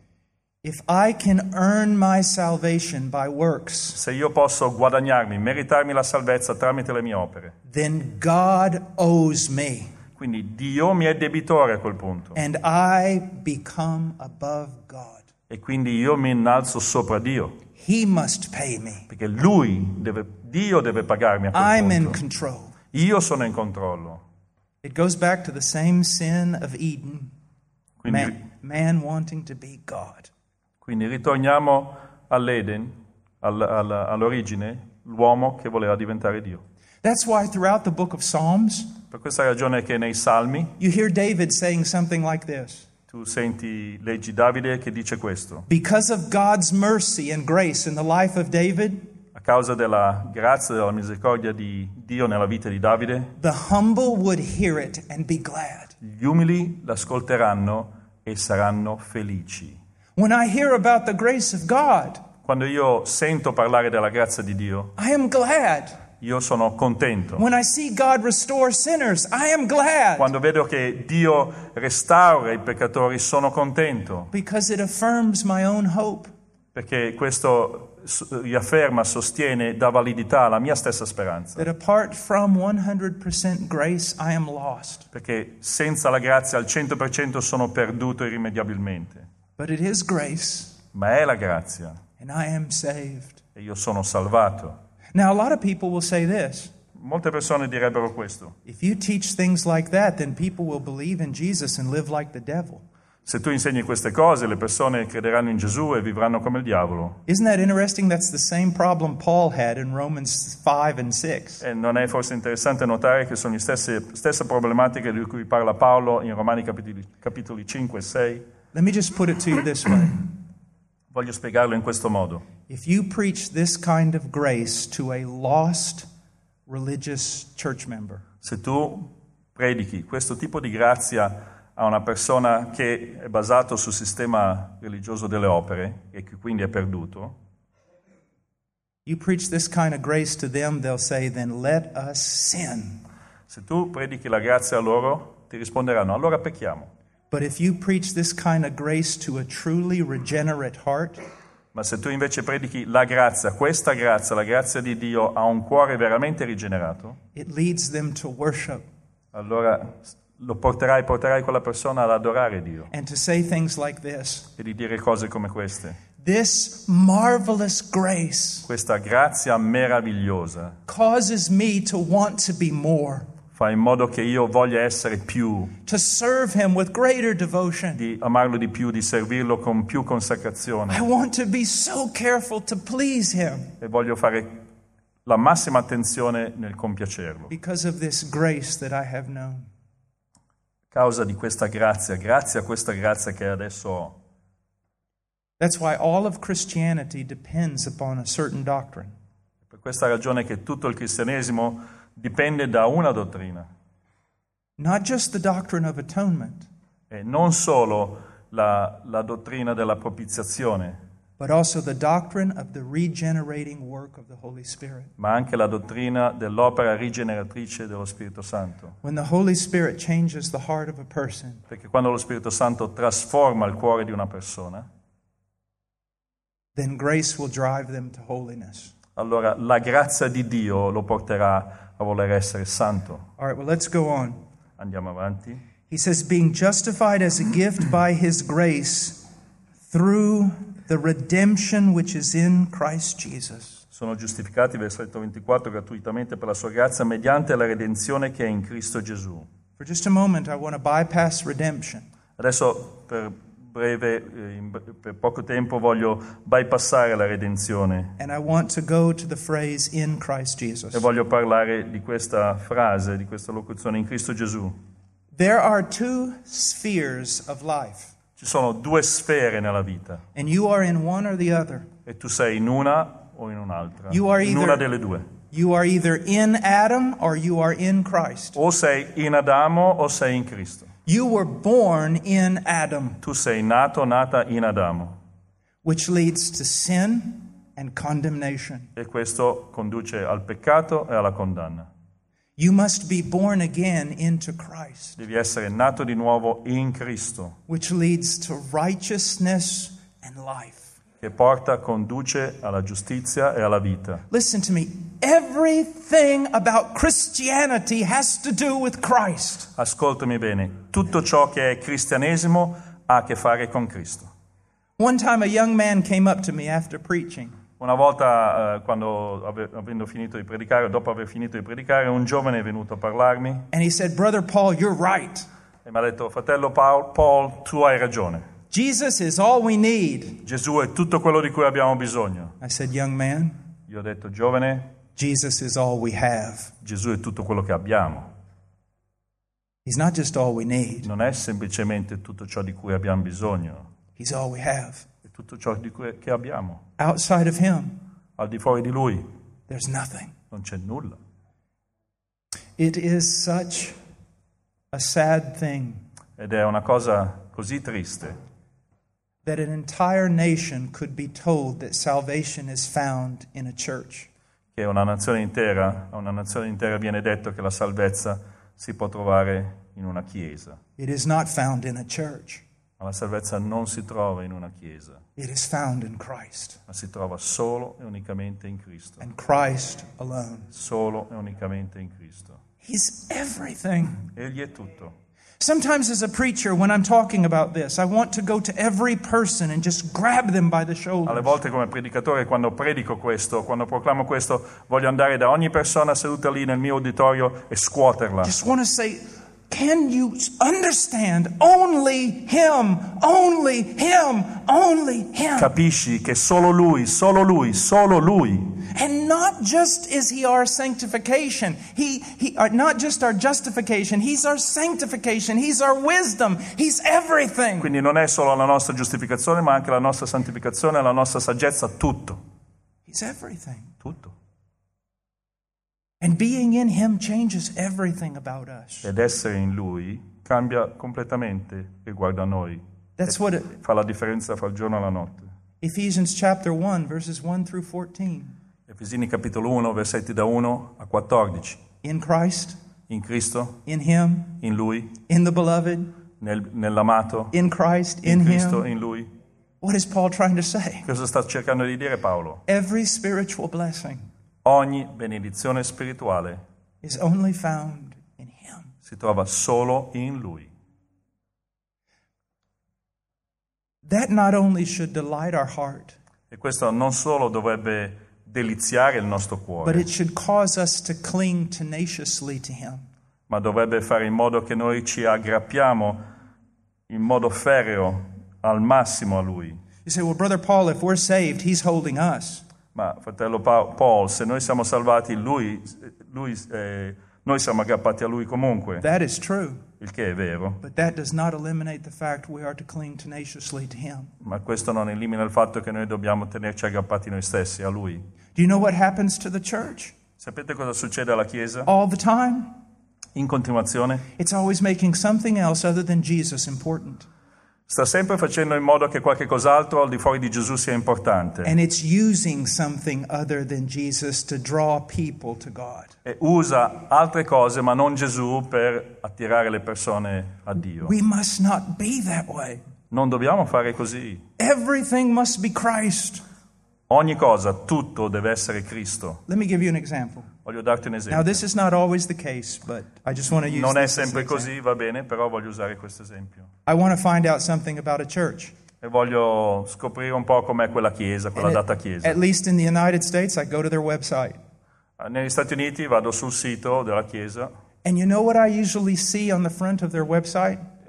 If I can earn my salvation by works, Se io posso guadagnarmi, meritarmi la salvezza tramite le mie opere, then God owes me, quindi Dio mi è debitore a quel punto. and I become above God. E quindi io mi innalzo sopra Dio, He must pay me. perché Lui deve, Dio deve pagarmi a quel I'm in punto. control. Io sono in controllo. It goes back to the same sin of Eden, Quindi, man, man wanting to be God. quindi ritorniamo all'Eden, all, all, all'origine, l'uomo che voleva diventare Dio. That's why throughout the book of Psalms, Per questa ragione che nei Salmi you hear David saying something like this. tu senti, leggi Davide che dice questo. Because of God's mercy and grace in the life of David, A causa della grazia e della misericordia di Dio nella vita di Davide, the humble would hear it and be glad. gli umili l'ascolteranno e saranno felici. When I hear about the grace of God, Quando io sento parlare della grazia di Dio, I am glad. io sono contento. When I see God restore sinners, I am glad. Quando vedo che Dio restaura i peccatori, sono contento, Because it affirms my own hope. perché questo riafferma, sostiene, dà validità alla mia stessa speranza. That apart from one hundred percent grace, I am lost. Perché senza la grazia al cento per cento sono perduto irrimediabilmente. But it is grace, Ma è la grazia and I am saved. e io sono salvato. Now, a lot of people will say this. Molte persone direbbero questo. If you teach things like that, then people will believe in Jesus and live like the devil. Se tu insegni queste cose, le persone crederanno in Gesù e vivranno come il diavolo. Isn't that interesting? That's the same problem Paul had in Romans five and six. E non è forse interessante notare che sono le stesse, stesse problematiche di cui parla Paolo in Romani capitoli, capitoli cinque e sei? Let me just put it to you this way. Voglio spiegarlo in questo modo. If you preach this kind of grace to a lost religious church member, Se tu predichi questo tipo di grazia a una persona che è basato sul sistema religioso delle opere e che quindi è perduto, you preach this kind of grace to them, they'll say, then let us sin. se tu predichi la grazia a loro, ti risponderanno, allora pecchiamo. But if you preach this kind of grace to a truly regenerate heart, Ma se tu invece predichi la grazia, questa grazia, la grazia di Dio a un cuore veramente rigenerato, it leads them to worship allora lo porterai, porterai quella persona ad adorare Dio and to say things like this. e di dire cose come queste. This marvelous grace Questa grazia meravigliosa causes me to want to be more, fa in modo che io voglia essere più, to serve Him with greater devotion. di amarlo di più, di servirlo con più I consacrazione want to be so careful to please Him e voglio fare la massima attenzione nel compiacerlo. because of this grace that I have known. Causa di questa grazia, grazie a questa grazia che adesso ho. That's why all of Christianity depends upon a certain doctrine. Per questa ragione che tutto il cristianesimo dipende da una dottrina, Not just the doctrine of atonement, e non solo la, la dottrina della propiziazione, but also the doctrine of the regenerating work of the Holy Spirit. ma anche la dottrina dell'opera rigeneratrice dello Spirito Santo. When the Holy Spirit changes the heart of a person, Perché quando lo Spirito Santo trasforma il cuore di una persona, then grace will drive them to holiness. allora la grazia di Dio lo porterà a voler essere santo. All right, well, let's go on. Andiamo avanti. He says, being justified as a gift by His grace through the redemption which is in Christ Jesus. Sono giustificati, versetto ventiquattro, gratuitamente per la sua grazia, mediante la redenzione che è in Cristo Gesù. For just a moment, I want to bypass redemption. Adesso per breve, eh, in, per poco tempo voglio bypassare la redenzione and I want to go to the phrase in Christ Jesus. e voglio parlare di questa frase, di questa locuzione in Cristo Gesù. There are two spheres of life, Ci sono due sfere nella vita and you are in one or the other. e tu sei in una o in un'altra, You are in either- una delle due. You are either in Adam or you are in Christ. O sei in Adamo o sei in Cristo. You were born in Adam, Tu sei nato, nata in Adamo which leads to sin and condemnation. e questo conduce al peccato e alla condanna. You must be born again into Christ, Devi essere nato di nuovo in Cristo, which leads to righteousness and life. che porta, conduce alla giustizia e alla vita. Listen to me. Everything about Christianity has to do with Christ. Ascoltami bene, tutto ciò che è cristianesimo ha a che fare con Cristo. One time a young man came up to me after preaching, Una volta, eh, quando ave- avendo finito di predicare, dopo aver finito di predicare, un giovane è venuto a parlarmi and he said, "Brother Paul, you're right. e mi ha detto: fratello Paul, Paul, tu hai ragione. Jesus is all we need." Gesù è tutto quello di cui abbiamo bisogno. I said, "Young man, Io ho detto: giovane, Jesus is all we have. Gesù è tutto quello che abbiamo. He's not just all we need. Non è semplicemente tutto ciò di cui abbiamo bisogno, He's all we have. è tutto ciò di cui che abbiamo. Outside of him, Al di fuori di Lui there's nothing." non c'è nulla. It is such a sad thing Ed è una cosa così triste that an entire nation could be told that salvation is found in a church. che una nazione intera, a una nazione intera viene detto che la salvezza si può trovare in una chiesa. It is not found in a church. Ma la salvezza non si trova in una chiesa, It is found in Christ, ma si trova solo e unicamente in Cristo. and Christ alone. Solo e unicamente in Cristo. He's everything. Egli è tutto. Sometimes as a preacher, when I'm talking about this, I want to go to every person and just grab them by the Alle shoulders. volte come predicatore, quando predico questo, quando proclamo questo, voglio andare da ogni persona seduta lì nel mio uditorio e scuoterla. Just want to say, can you understand? Only Him, only Him, only Him. Capisci che solo Lui, solo Lui, solo Lui. And not just is He our sanctification, He, he uh, not just our justification, He's our sanctification, He's our wisdom, He's everything. Quindi non è solo la nostra giustificazione, ma anche la nostra santificazione, la nostra saggezza, tutto. He's everything. Tutto. And being in Him changes everything about us. Ed essere in Lui cambia completamente riguardo a noi. That's what it, Fa la differenza fra il giorno e la notte. Ephesians chapter one, verses one through fourteen. Efesini capitolo uno, versetti da uno a quattordici. In Christ, In Cristo, in Him, in Lui, in the beloved, nel, nell'amato, in Christ, in in Cristo, Him. in Lui. What is Paul trying to say? Cosa sta cercando di dire Paolo? Every spiritual blessing Ogni benedizione spirituale is only found in Him. si trova solo in Lui. That not only should delight our heart, E questo non solo dovrebbe deliziare il nostro but cuore, it should cause us to cling tenaciously to Him. ma dovrebbe fare in modo che noi ci aggrappiamo in modo ferreo al massimo a Lui. You say, well, Brother Paul, if we're saved, He's holding us. Ma fratello Pa- Paul, se noi siamo salvati, lui, lui, eh, noi siamo aggrappati a Lui comunque, That is true, il che è vero, but that does not eliminate the fact we are to cling tenaciously to Him. ma questo non elimina il fatto che noi dobbiamo tenerci aggrappati noi stessi a Lui. Do you know what happens to the church Sapete cosa succede alla Chiesa? all the time? In continuazione, It's always making something else other than Jesus important. sta sempre facendo in modo che qualche cos'altro al di fuori di Gesù sia importante And it's using something other than Jesus to draw people to God. e usa altre cose ma non Gesù per attirare le persone a Dio. We must not be that way. Non dobbiamo fare così. Everything must be Christ. Ogni cosa, tutto deve essere Cristo. Let me give you an example. Voglio darti un Now, esempio. this is not always the case, but I just want to use Non è this as an sempre example. così, va bene, però voglio usare questo esempio. I want to find out something about a church. E voglio scoprire un po' com'è quella chiesa, quella And data at, chiesa. at least in the United States, I go to their website. Negli Stati Uniti vado sul sito della chiesa And you know what I usually see on the front of their website?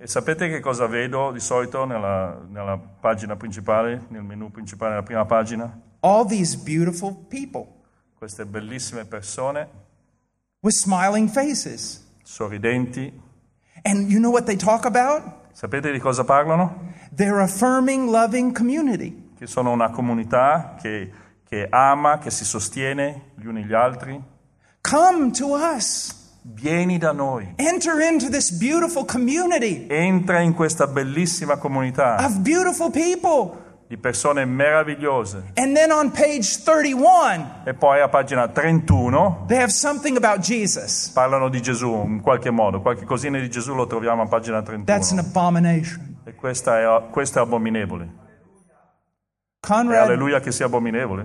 E sapete che cosa vedo di solito nella, nella pagina principale, nel menu principale, nella prima pagina? All these beautiful people Queste bellissime persone, with smiling faces. sorridenti. And you know what they talk about? Sapete di cosa parlano? Their affirming, loving community. Che sono una comunità che, che ama, che si sostiene gli uni gli altri. Come to us. Vieni da noi. Enter into this beautiful community Entra in questa bellissima comunità of beautiful people. di persone meravigliose. And then on page thirty-one, E poi a pagina trentuno they have something about Jesus. parlano di Gesù in qualche modo. Qualche cosina di Gesù lo troviamo a pagina That's an trentuno. abomination. E questa è, questo è abominevole. E Conrad, alleluia che sia abominevole.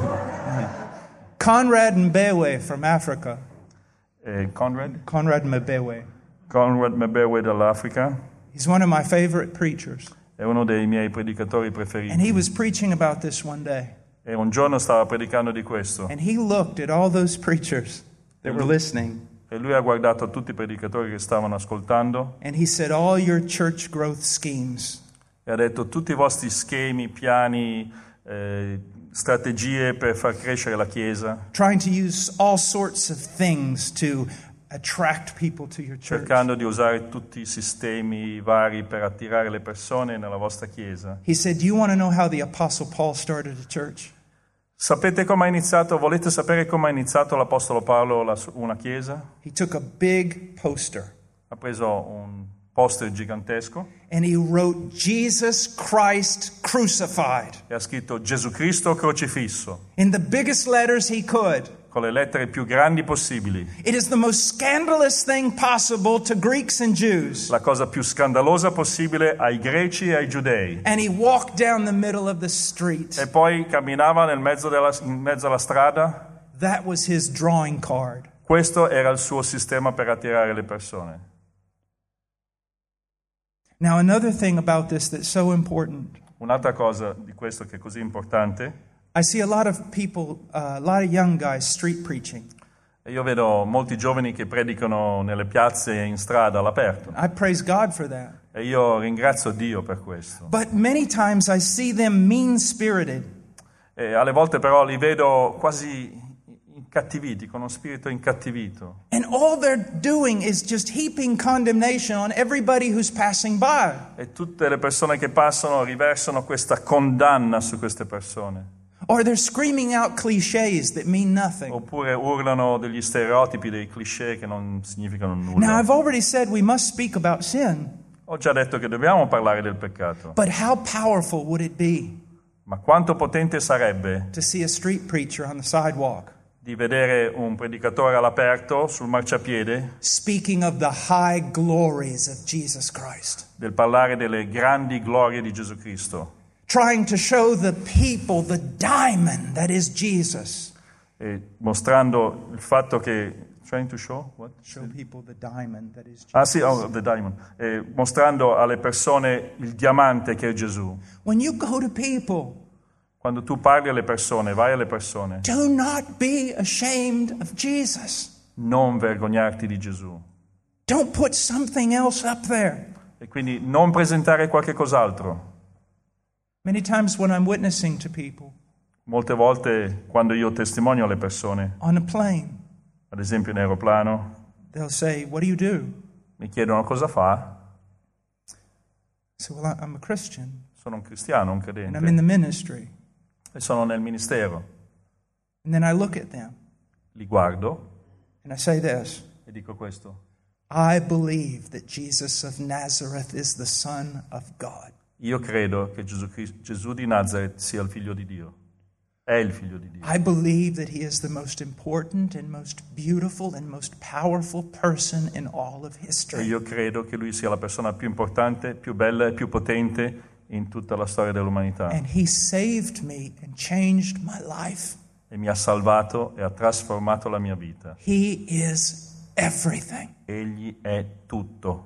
Conrad Mbewe from Africa. E Conrad? Conrad Mbewe. Conrad Mbewe dall'Africa He's one of my favorite preachers. è uno dei miei predicatori And he preferiti. was preaching about this one day. E un giorno stava predicando di questo. And he looked at all those preachers that were listening. E lui ha guardato tutti i predicatori che stavano ascoltando And he said, all your church growth schemes, e ha detto tutti i vostri schemi, piani, eh, strategie per far crescere la Chiesa, trying to use all sorts of things to attract people to your church. cercando di usare tutti i sistemi vari per attirare le persone nella vostra Chiesa. He said, do you want to know how the Apostle Paul started a church? Sapete come ha iniziato? Volete sapere come ha iniziato l'Apostolo Paolo la su- una Chiesa? He took a big poster Ha preso un poster gigantesco and he wrote, Jesus Christ crucified, e ha scritto Gesù Cristo crocifisso in the biggest letters he could. con le lettere più grandi possibili. It is the most scandalous thing possible to Greeks and Jews. La cosa più scandalosa possibile ai greci e ai giudei. And he walked down the middle of the street. E poi camminava nel mezzo, della, in mezzo alla strada. That was his drawing card. Questo era il suo sistema per attirare le persone. Now, another thing about this that's so important. Un'altra cosa di questo che è così importante, I see a lot of people, uh, a lot of young guys street preaching. e io vedo molti giovani che predicano nelle piazze e in strada all'aperto. I praise God for that. E io ringrazio Dio per questo. But many times I see them mean-spirited. E alle volte però li vedo quasi incattiviti, con uno spirito incattivito. And all they're doing is just heaping condemnation on everybody who's passing by. E tutte le persone che passano riversano questa condanna su queste persone. Or they're screaming out cliches that mean nothing. Oppure urlano degli stereotipi, dei cliché che non significano Now, nulla. I've already said we must speak about sin, Ho già detto che dobbiamo parlare del peccato, but how powerful would it be ma quanto potente sarebbe to see a street preacher on the sidewalk di vedere un predicatore all'aperto sul marciapiede speaking of the high glories of Jesus Christ, del parlare delle grandi glorie di Gesù Cristo trying to show the people the diamond that is Jesus. e mostrando il fatto che trying to show what? Show people the diamond that is Jesus. Ah sì, oh, the diamond. E mostrando alle persone il diamante che è Gesù. When you go to people, Quando tu parli alle persone, vai alle persone, do not be ashamed of Jesus. non vergognarti di Gesù. Don't put something else up there. E quindi non presentare qualche cos'altro. Many times when I'm witnessing to people Molte volte quando io testimonio alle persone, on a plane, ad esempio in aeroplano, they'll say, what do you do? mi chiedono cosa fa. I say, well, I'm a Christian Sono un cristiano, un and I'm in the credente, ministry. e sono nel ministero. And then I look at them Li guardo and I say this, e dico questo. I believe that Jesus of Nazareth is the Son of God. Io credo che Gesù, Cristo- Gesù di Nazareth sia il figlio di Dio. È il figlio di Dio. I believe that he is the most important and most beautiful and most powerful person in all of E history. io credo che lui sia la persona più importante, più bella e più potente in tutta la storia dell'umanità. And he saved me and changed my life. E mi ha salvato e ha trasformato la mia vita. He is everything. Egli è tutto.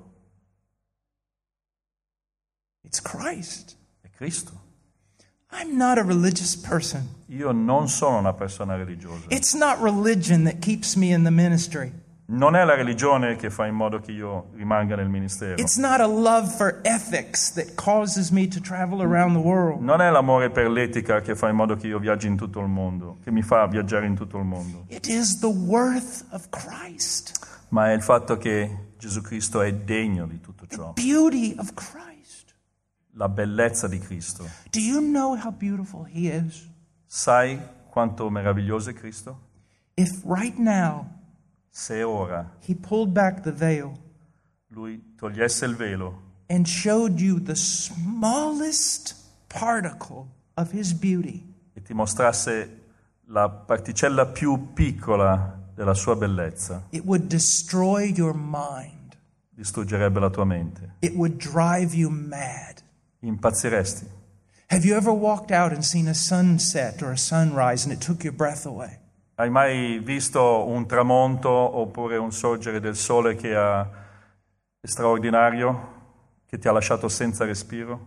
It's Christ. È Cristo. I'm not a religious person. Io non sono una persona religiosa. It's not religion that keeps me in the ministry. Non è la religione che fa in modo che io rimanga nel ministero. It's not a love for ethics that causes me to travel around the world. Non è l'amore per l'etica che fa in modo che io viaggi in tutto il mondo, che mi fa viaggiare in tutto il mondo. It is the worth of Christ, Ma è il fatto che Gesù Cristo è degno di tutto the ciò. beauty of Christ. La bellezza di Cristo. Do you know how beautiful He is? Sai quanto meraviglioso è Cristo? If right now Se ora He pulled back the veil Lui togliesse il velo and showed you the smallest particle of His beauty, e ti mostrasse la particella più piccola della sua bellezza, it would destroy your mind. distruggerebbe la tua mente. It would drive you mad. Impazziresti. Have you ever walked out and seen a sunset or a sunrise and it took your breath away? Hai mai visto un tramonto oppure un sorgere del sole che è straordinario, che ti ha lasciato senza respiro?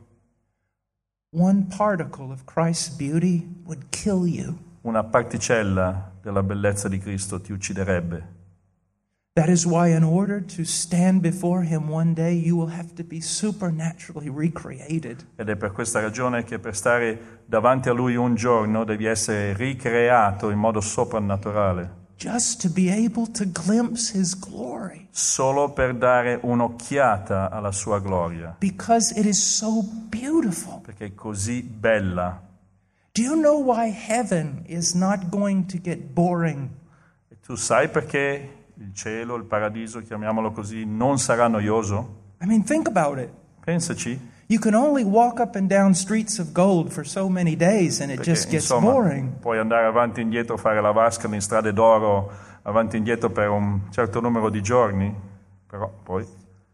One particle of Christ's beauty would kill you. Una particella della bellezza di Cristo ti ucciderebbe. That is why in order to stand before Him one day, you will have to be supernaturally recreated. Ed è per questa ragione che per stare davanti a Lui un giorno devi essere ricreato in modo soprannaturale, Just to be able to glimpse His glory. solo per dare un'occhiata alla sua gloria, Because it is so beautiful. perché è così bella. Do you know why heaven is not going to get boring? E tu sai perché il cielo, il paradiso, chiamiamolo così, non sarà noioso? I mean, think about it. Pensaci, You can only walk up and down streets of gold for so many days and it perché just gets insomma boring. puoi andare avanti e indietro, fare la vasca in strade d'oro, avanti e indietro per un certo numero di giorni, però poi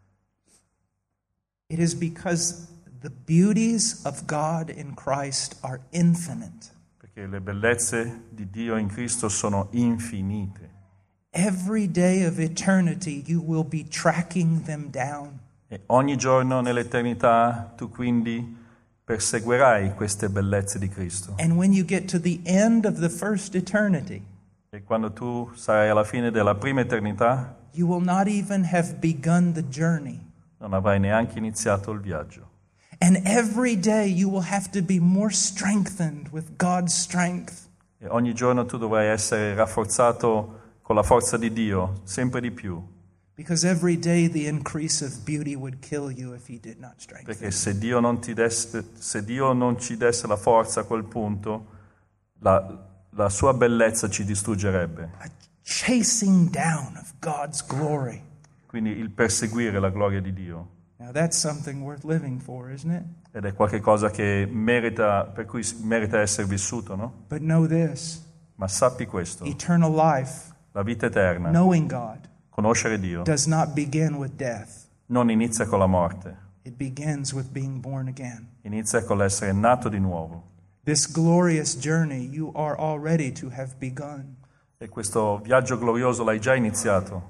It is because the beauties of God in Christ are infinite. perché le bellezze di Dio in Cristo sono infinite. Every day of eternity you will be tracking them down. E ogni giorno nell'eternità tu quindi perseguirai queste bellezze di Cristo. And when you get to the end of the first eternity, E quando tu sarai alla fine della prima eternità, you will not even have begun the journey. non avrai neanche iniziato il viaggio. And every day you will have to be more strengthened with God's strength. E ogni giorno tu dovrai essere rafforzato con la forza di Dio, sempre di più. Because every day the increase of beauty would kill you if He did not strengthen Perché you. se Dio non ti desse, se Dio non ci desse la forza a quel punto, la, la sua bellezza ci distruggerebbe. A chasing down of God's glory. Quindi il perseguire la gloria di Dio. Now that's something worth living for, isn't it? Ed è qualcosa che merita, per cui merita essere vissuto, no? But know this, Ma sappi questo, eternal life, la vita eterna, knowing God, conoscere Dio, does not begin with death. non inizia con la morte, It begins with being born again. inizia con l'essere nato di nuovo. This glorious journey you are already to have begun E questo viaggio glorioso l'hai già iniziato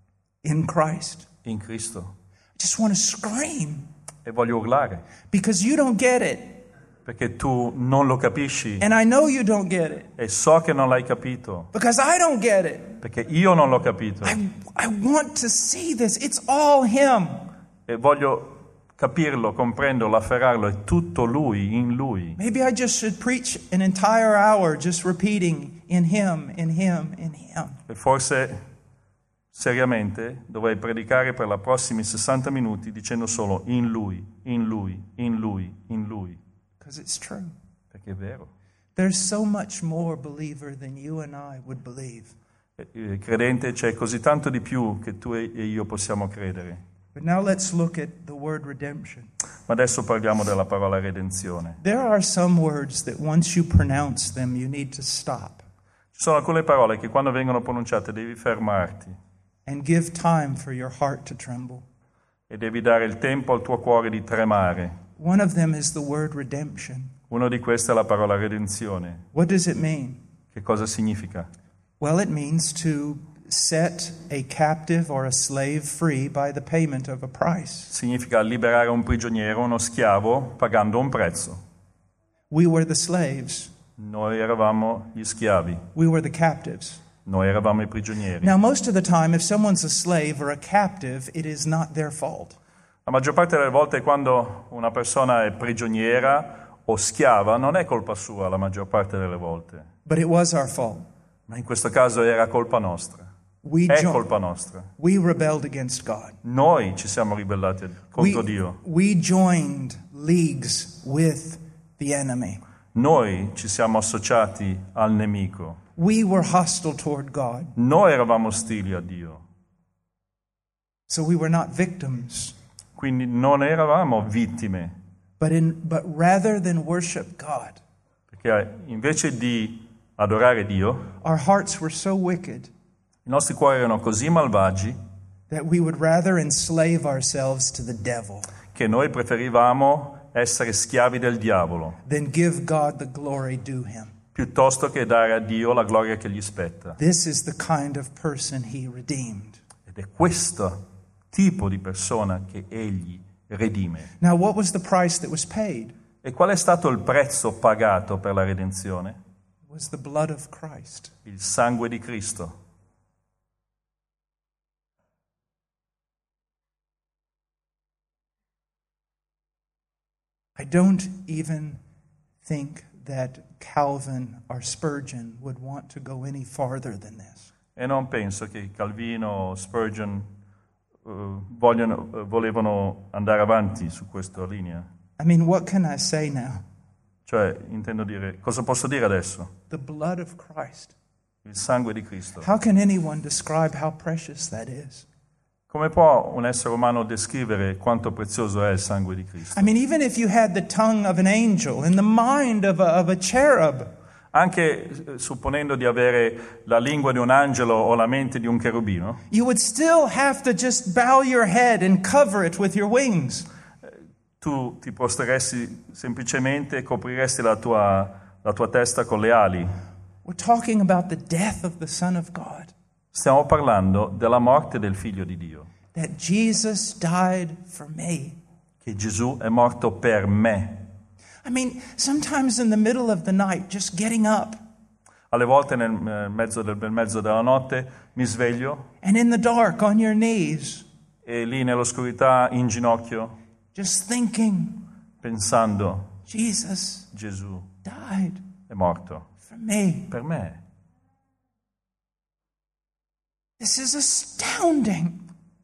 in Christ. in Cristo. I just want to scream E voglio urlare, because you don't get it. perché tu non lo capisci And I know you don't get it e so che non l'hai capito, because I don't get it. perché io non l'ho capito. I, I want to see this. It's all Him. E voglio capirlo, comprenderlo, afferrarlo, è tutto Lui, in Lui. Maybe I just should preach an entire hour just repeating in Him, in Him, in Him. E forse, seriamente, dovrei predicare per i prossimi sessanta minuti dicendo solo in Lui, in Lui, in Lui, in Lui. Because it's true. Perché è vero. There's so much more, believer, than you and I would believe. E, e, credente, c'è così tanto di più che tu e io possiamo credere. But now let's look at the word redemption. Ma adesso parliamo della parola redenzione. There are some words that once you pronounce them, you need to stop Ci sono alcune parole che quando vengono pronunciate devi fermarti and give time for your heart to tremble. e devi dare il tempo al tuo cuore di tremare. One of them is the word redemption. Uno di queste è la parola redenzione. What does it mean? Che cosa significa? Well, it means to set a captive or a slave free by the payment of a price. Significa liberare un prigioniero, uno schiavo, pagando un prezzo. We were the slaves. Noi eravamo gli schiavi, We were the captives. Noi eravamo i prigionieri. Now, most of the time, if someone's a slave or a captive, it is not their fault. La maggior parte delle volte quando una persona è prigioniera o schiava non è colpa sua la maggior parte delle volte. But it was our fault. Ma in questo caso era colpa nostra. We, È jo- colpa nostra. we rebelled against God. Noi ci siamo ribellati contro We, Dio. we joined leagues with the enemy. Noi ci siamo associati al nemico. We were hostile toward God. Noi eravamo ostili a Dio. So we were not victims. Quindi non eravamo vittime. But, in, but rather than worship God, Perché invece di adorare Dio, our hearts were so wicked i nostri cuori erano così malvagi that we would rather enslave ourselves to the devil che noi preferivamo essere schiavi del diavolo, than give God the glory due him. piuttosto che dare a Dio la gloria che gli spetta. This is the kind of person he redeemed. Ed è questo tipo di persona che egli redime. Now, what was the price that was paid? E qual è stato il prezzo pagato per la redenzione? It was the blood of Christ. Il sangue di Cristo. I don't even think that Calvin or Spurgeon would want to go any farther than this. E non penso che Calvino o Spurgeon uh, vogliono, uh, volevano andare avanti su questa linea. I mean, what can I say now? Cioè, intendo dire, cosa posso dire adesso? The blood of Christ. Il sangue di Cristo. How can anyone describe how precious that is? Come può un essere umano descrivere quanto prezioso è il sangue di Cristo? I mean, even if you had the tongue of an angel and the mind of a, of a cherub, Anche eh, supponendo di avere la lingua di un angelo o la mente di un cherubino, you would still have to just bow your head and cover it with your wings. tu ti prosteresti semplicemente e copriresti la tua, la tua testa con le ali. We're talking about the death of the Son of God, Stiamo parlando della morte del Figlio di Dio, that Jesus died for me. che Gesù è morto per me. I mean, sometimes in the middle of the night, just getting up Alle volte nel eh, mezzo, del, nel mezzo della notte mi sveglio and in the dark on your knees, e lì nell'oscurità in ginocchio, just thinking, pensando, Jesus Gesù died è morto for me. per me. This is astounding.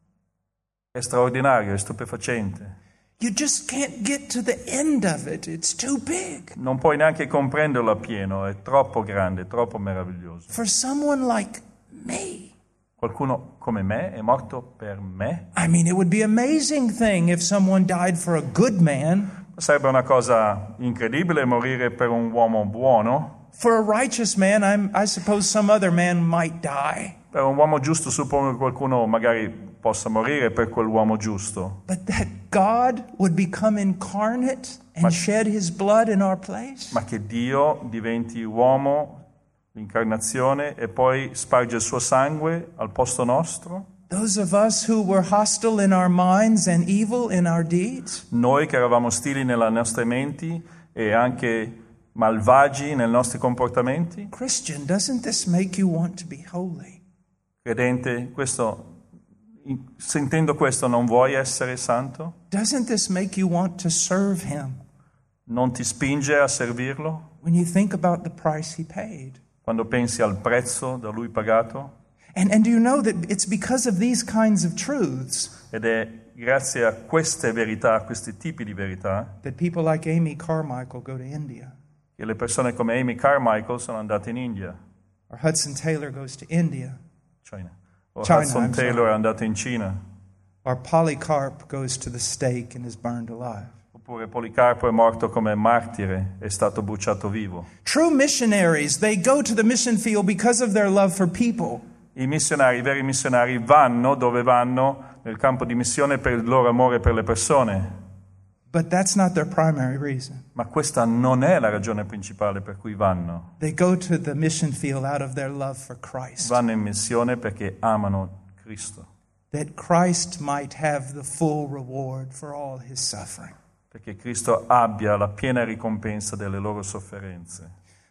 È straordinario, è stupefacente. You just can't get to the end of it. It's too big. Non puoi neanche comprenderlo appieno, è troppo grande, troppo meraviglioso. For someone like me. Qualcuno come me è morto per me? I mean, it would be an amazing thing if someone died for a good man. Sarebbe una cosa incredibile morire per un uomo buono. For a righteous man, I'm, I suppose some other man might die. Per un uomo giusto suppongo che qualcuno magari possa morire per quell'uomo giusto. But that God would become incarnate and Ma- shed his blood in our place? Ma che Dio diventi uomo, l'incarnazione, e poi sparge il suo sangue al posto nostro? Those of us who were hostile in our minds and evil in our deeds? Noi che eravamo ostili nelle nostre menti e anche malvagi nei nostri comportamenti? Christian, doesn't this make you want to be holy? Credente, questo, in- sentendo questo non vuoi essere santo? Doesn't this make you want to serve him Non ti spinge a servirlo? when you think about the price he paid? Quando pensi al prezzo da lui pagato? And, and do you know that it's because of these kinds of truths Ed è grazie a queste verità, a questi tipi di verità, that people like Amy Carmichael go to India, che le persone come Amy Carmichael sono andate in India, or Hudson Taylor goes to India, China. O China, Hudson I'm Taylor sorry. è andato in Cina, or Polycarp goes to the stake and is burned alive. oppure Policarpo è morto come martire, è stato bruciato vivo. True missionaries, they go to the mission field because of their love for people. I missionari, i veri missionari, vanno dove vanno nel campo di missione per il loro amore per le persone. But that's not their primary reason. Ma questa non è la ragione principale per cui vanno. They go to the mission field out of their love for Christ, Vanno in missione perché amano Cristo, that Christ might have the full reward for all his suffering. perché Cristo abbia la piena ricompensa delle loro sofferenze.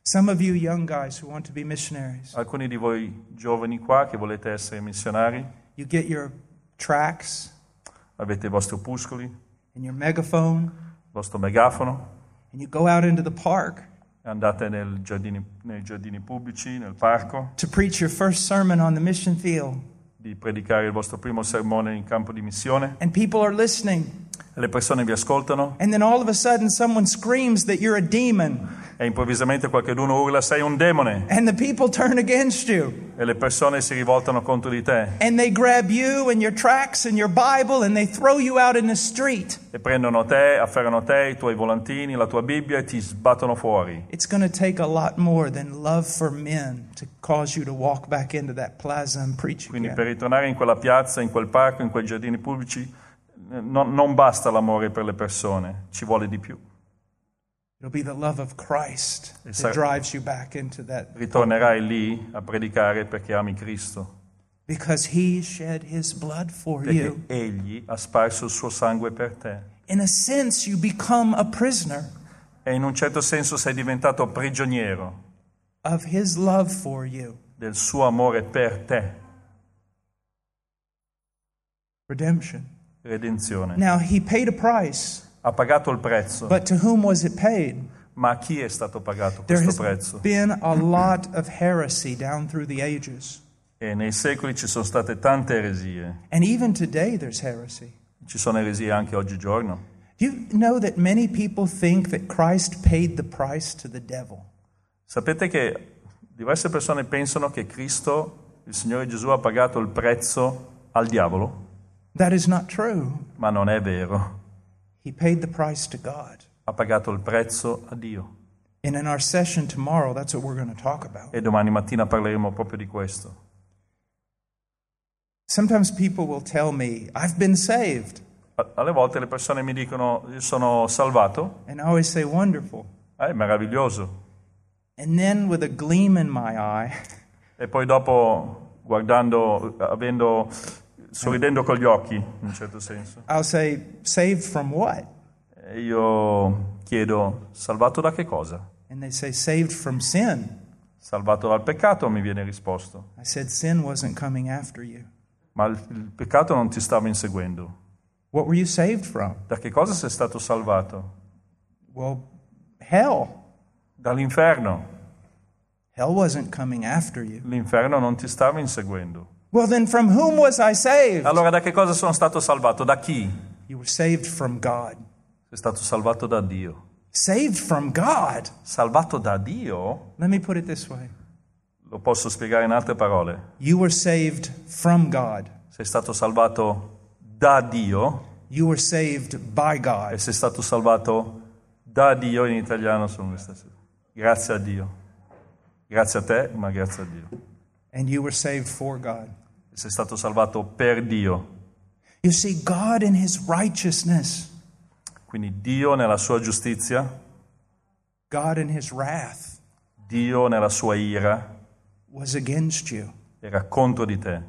Some of you young guys who want to be missionaries, Alcuni di voi giovani qua che volete essere missionari, you get your tracts avete i vostri opuscoli, and your megaphone, il vostro megafono, and you go out into the park e andate nel giardini, nei giardini pubblici, nel parco, to preach your first sermon on the mission field. di predicare il vostro primo sermone in campo di missione, And people are listening. e le persone vi ascoltano, And then all of a sudden someone screams that you're a demon. e improvvisamente qualcuno urla sei un demone, And the people turn against you. e le persone si rivoltano contro di te And they grab you and your tracts and your Bible and they throw you out in the street. e prendono te, afferrano te, i tuoi volantini, la tua Bibbia e ti sbattono fuori. It's going to take a lot more than love for men to cause you to walk back into that plaza and preach Quindi again. per ritornare in quella piazza, in quel parco, in quei giardini pubblici, non, non basta l'amore per le persone, ci vuole di più. It'll be the love of Christ E that sa- drives you back into that. Ritornerai lì a predicare perché ami Cristo, Because he shed his blood for perché you. Egli ha sparso il suo sangue per te. In a sense, you become a prisoner E in un certo senso sei diventato prigioniero of his love for you. del suo amore per te. Redemption. Redenzione. Now, he paid a price, Ha pagato il prezzo, but to whom was it paid? ma a chi è stato pagato There questo has prezzo? been a lot of heresy down through the ages. E nei secoli ci sono state tante eresie. And even today, there's heresy. Ci sono eresie anche oggigiorno. Do you know that many people think that Christ paid the price to the devil? Sapete che diverse persone pensano che Cristo, il Signore Gesù, ha pagato il prezzo al diavolo, That is not true. ma non è vero. He paid the price to God. Ha pagato il prezzo a Dio. And in our session tomorrow, that's what we're going to talk about. E domani mattina parleremo proprio di questo. Sometimes people will tell me, I've been saved. A- Alle volte le persone mi dicono, io sono salvato, And I always say, wonderful. eh, è meraviglioso. And then with a gleam in my eye, E poi dopo, guardando, avendo, sorridendo con gli occhi, in un certo senso, I'll say, saved from what? e io chiedo, salvato da che cosa? And they say, saved from sin. Salvato dal peccato, mi viene risposto. I said, sin wasn't coming after you. Ma il, il peccato non ti stava inseguendo. What were you saved from? Da che cosa sei stato salvato? Well, hell. Dall'inferno. Hell wasn't coming after you. L'inferno non ti stava inseguendo. Well, then from whom was I saved? Allora da che cosa sono stato salvato? Da chi? You were saved from God. Sei stato salvato da Dio. Saved from God? Salvato da Dio? Let me put it this way. Lo posso spiegare in altre parole. You were saved from God. Sei stato salvato da Dio You were saved by e God. sei stato salvato da Dio, in italiano sono le stesse. Grazie a Dio. Grazie a te, ma grazie a Dio. And you were saved for God. E sei stato salvato per Dio. You see, God in his righteousness, Quindi Dio nella sua giustizia, God in his wrath, Dio nella sua ira, was against you. era contro di te.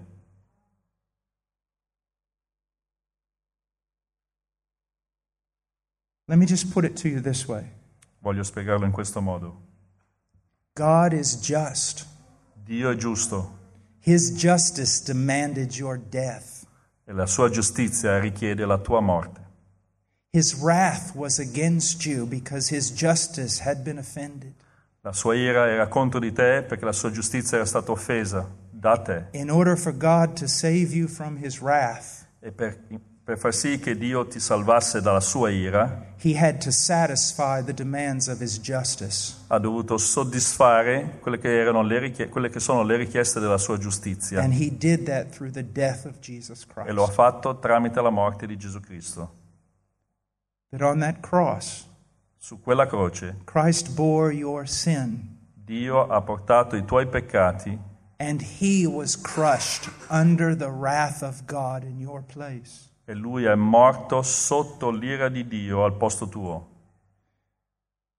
Let me just put it to you this way. Voglio spiegarlo in questo modo. God is just. Dio è giusto His justice demanded your death. e la sua giustizia richiede la tua morte. His wrath was against you because his justice had been offended. La sua ira era contro di te perché la sua giustizia era stata offesa da te. In order for God to save you from his wrath, E per, per far sì che Dio ti salvasse dalla sua ira, he had to satisfy the demands of his justice. ha dovuto soddisfare quelle che, erano le richie- quelle che sono le richieste della sua giustizia. And he did that through the death of Jesus E lo ha Christ. fatto tramite la morte di Gesù Cristo. That on that cross, Su quella croce Christ bore your sin, Dio ha portato i tuoi peccati and he was crushed under the wrath of God in your place. e lui è morto sotto l'ira di Dio al posto tuo.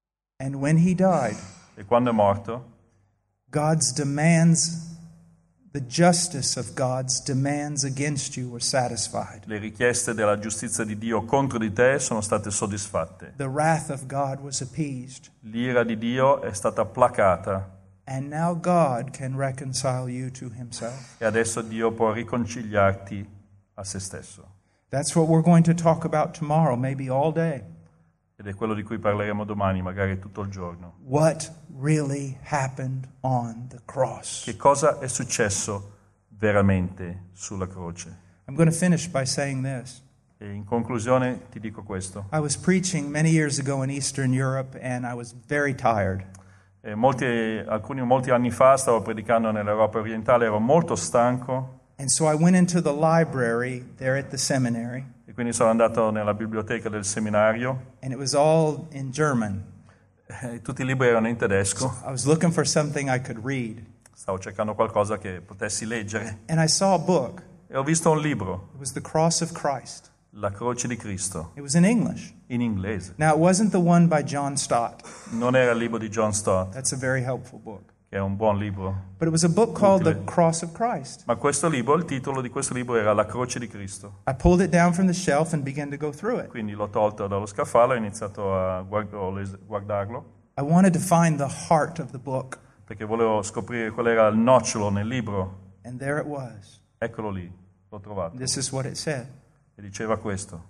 And when he died, E quando è morto, God's demands The justice of God's demands against you were satisfied. Le richieste della giustizia di Dio contro di te sono state soddisfatte. The wrath of God was appeased. L'ira di Dio è stata placata. And now God can reconcile you to himself. E adesso Dio può riconciliarti a se stesso. That's what we're going to talk about tomorrow, maybe all day. Ed è quello di cui parleremo domani, magari tutto il giorno. What really happened on the cross? Che cosa è successo veramente sulla croce? I'm going to finish by saying this. E in conclusione ti dico questo. I was preaching many years ago in Eastern Europe and I was very tired. E molti, alcuni, molti anni fa stavo predicando nell'Europa orientale, ero molto stanco. And so I went into the library there at the seminary. E quindi sono andato nella biblioteca del seminario. And it was all in German. E tutti i libri erano in tedesco. I was looking for something I could read. Stavo cercando qualcosa che potessi leggere. And I saw a book. E ho visto un libro, It was The Cross of Christ. La croce di Cristo, It was in English. in inglese. Now, it wasn't the one by John Stott. Non era il libro di John Stott, That's a very helpful book. che è un buon libro. But it was a book called The Utile. Cross of Christ. Ma questo libro, il titolo di questo libro era La croce di Cristo. I pulled it down from the shelf and began to go through it. Quindi l'ho tolto dallo scaffale e ho iniziato a guard- ho les- guardarlo, I wanted to find the heart of the book. perché volevo scoprire qual era il nocciolo nel libro. And there it was. Eccolo lì, l'ho trovato. This is what it said. E diceva questo.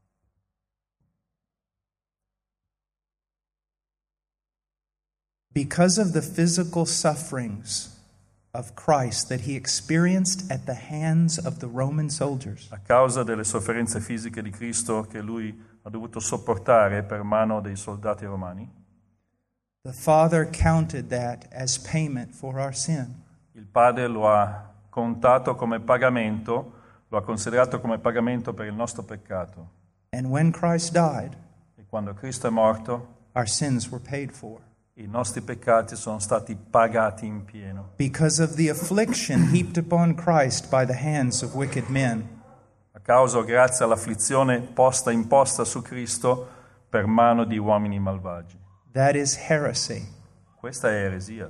Because of the physical sufferings of Christ that he experienced at the hands of the Roman soldiers, A causa delle sofferenze fisiche di Cristo che lui ha dovuto sopportare per mano dei soldati romani, the Father counted that as payment for our sin. il Padre lo ha contato come pagamento, lo ha considerato come pagamento per il nostro peccato. And when Christ died, E quando Cristo è morto, our sins were paid for. i nostri peccati sono stati pagati in pieno. Because of the affliction heaped upon Christ by the hands of wicked men, A causa o grazie all'afflizione posta imposta su Cristo per mano di uomini malvagi. that is heresy. Questa è eresia.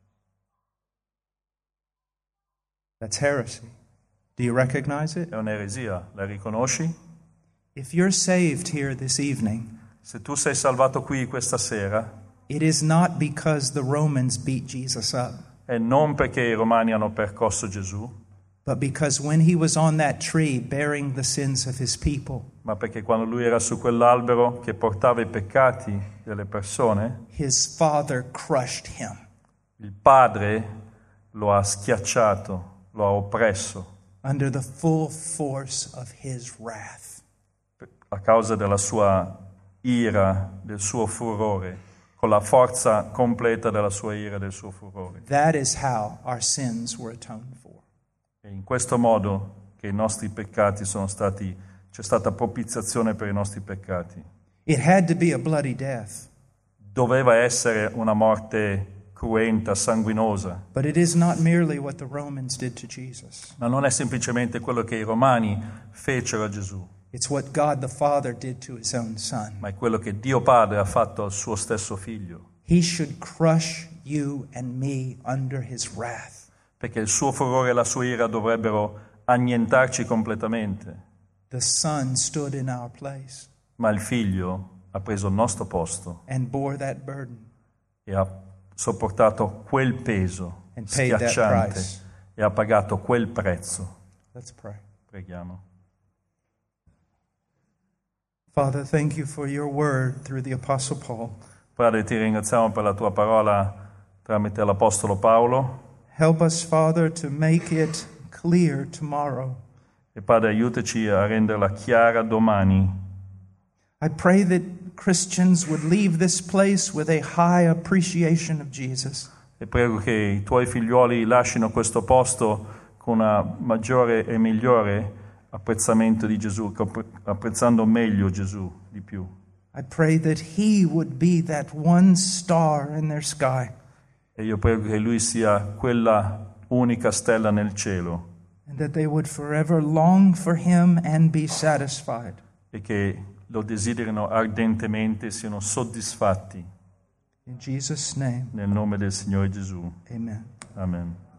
That's heresy. Do you recognize it? È un'eresia. La riconosci? If you're saved here this evening, Se tu sei salvato qui questa sera, it is not because the Romans beat Jesus up, è non perché i romani hanno percosso Gesù, but because when he was on that tree bearing the sins of his people, ma perché quando lui era su quell'albero che portava i peccati delle persone, his Father crushed him. il Padre lo ha schiacciato, lo ha oppresso Under the full force of his wrath. a causa della sua ira, del suo furore, con la forza completa della sua ira e del suo furore. That is how our sins were atoned for. E in questo modo che i nostri peccati sono stati, c'è stata propiziazione per i nostri peccati. It had to be a bloody death, Doveva essere una morte cruenta, sanguinosa, but it is not merely what the Romans did to Jesus. ma non è semplicemente quello che i romani fecero a Gesù, It's what God the Father did to his own Son. ma è quello che Dio Padre ha fatto al suo stesso figlio, He should crush you and me under his wrath. perché il suo furore e la sua ira dovrebbero annientarci completamente, The Son stood in our place ma il figlio ha preso il nostro posto and bore that burden e ha sopportato quel peso and paid that schiacciante price. e ha pagato quel prezzo. Let's pray. Preghiamo. Father, thank you for your word through the Apostle Paul. Padre, ti ringraziamo per la tua parola tramite l'Apostolo Paolo. Help us, Father, to make it clear tomorrow. E Padre, aiutaci a renderla chiara domani. I pray that Christians would leave this place with a high appreciation of Jesus. E prego che i tuoi figliuoli lasciino questo posto con una maggiore e migliore apprezzamento di Gesù, apprezzando meglio Gesù di più. I pray that he would be that one star in their sky, E io prego che Lui sia quella unica stella nel cielo and that they would forever long for him and be satisfied. e che lo desiderino ardentemente e siano soddisfatti In Jesus' name, nel nome del Signore Gesù. amen. Amen.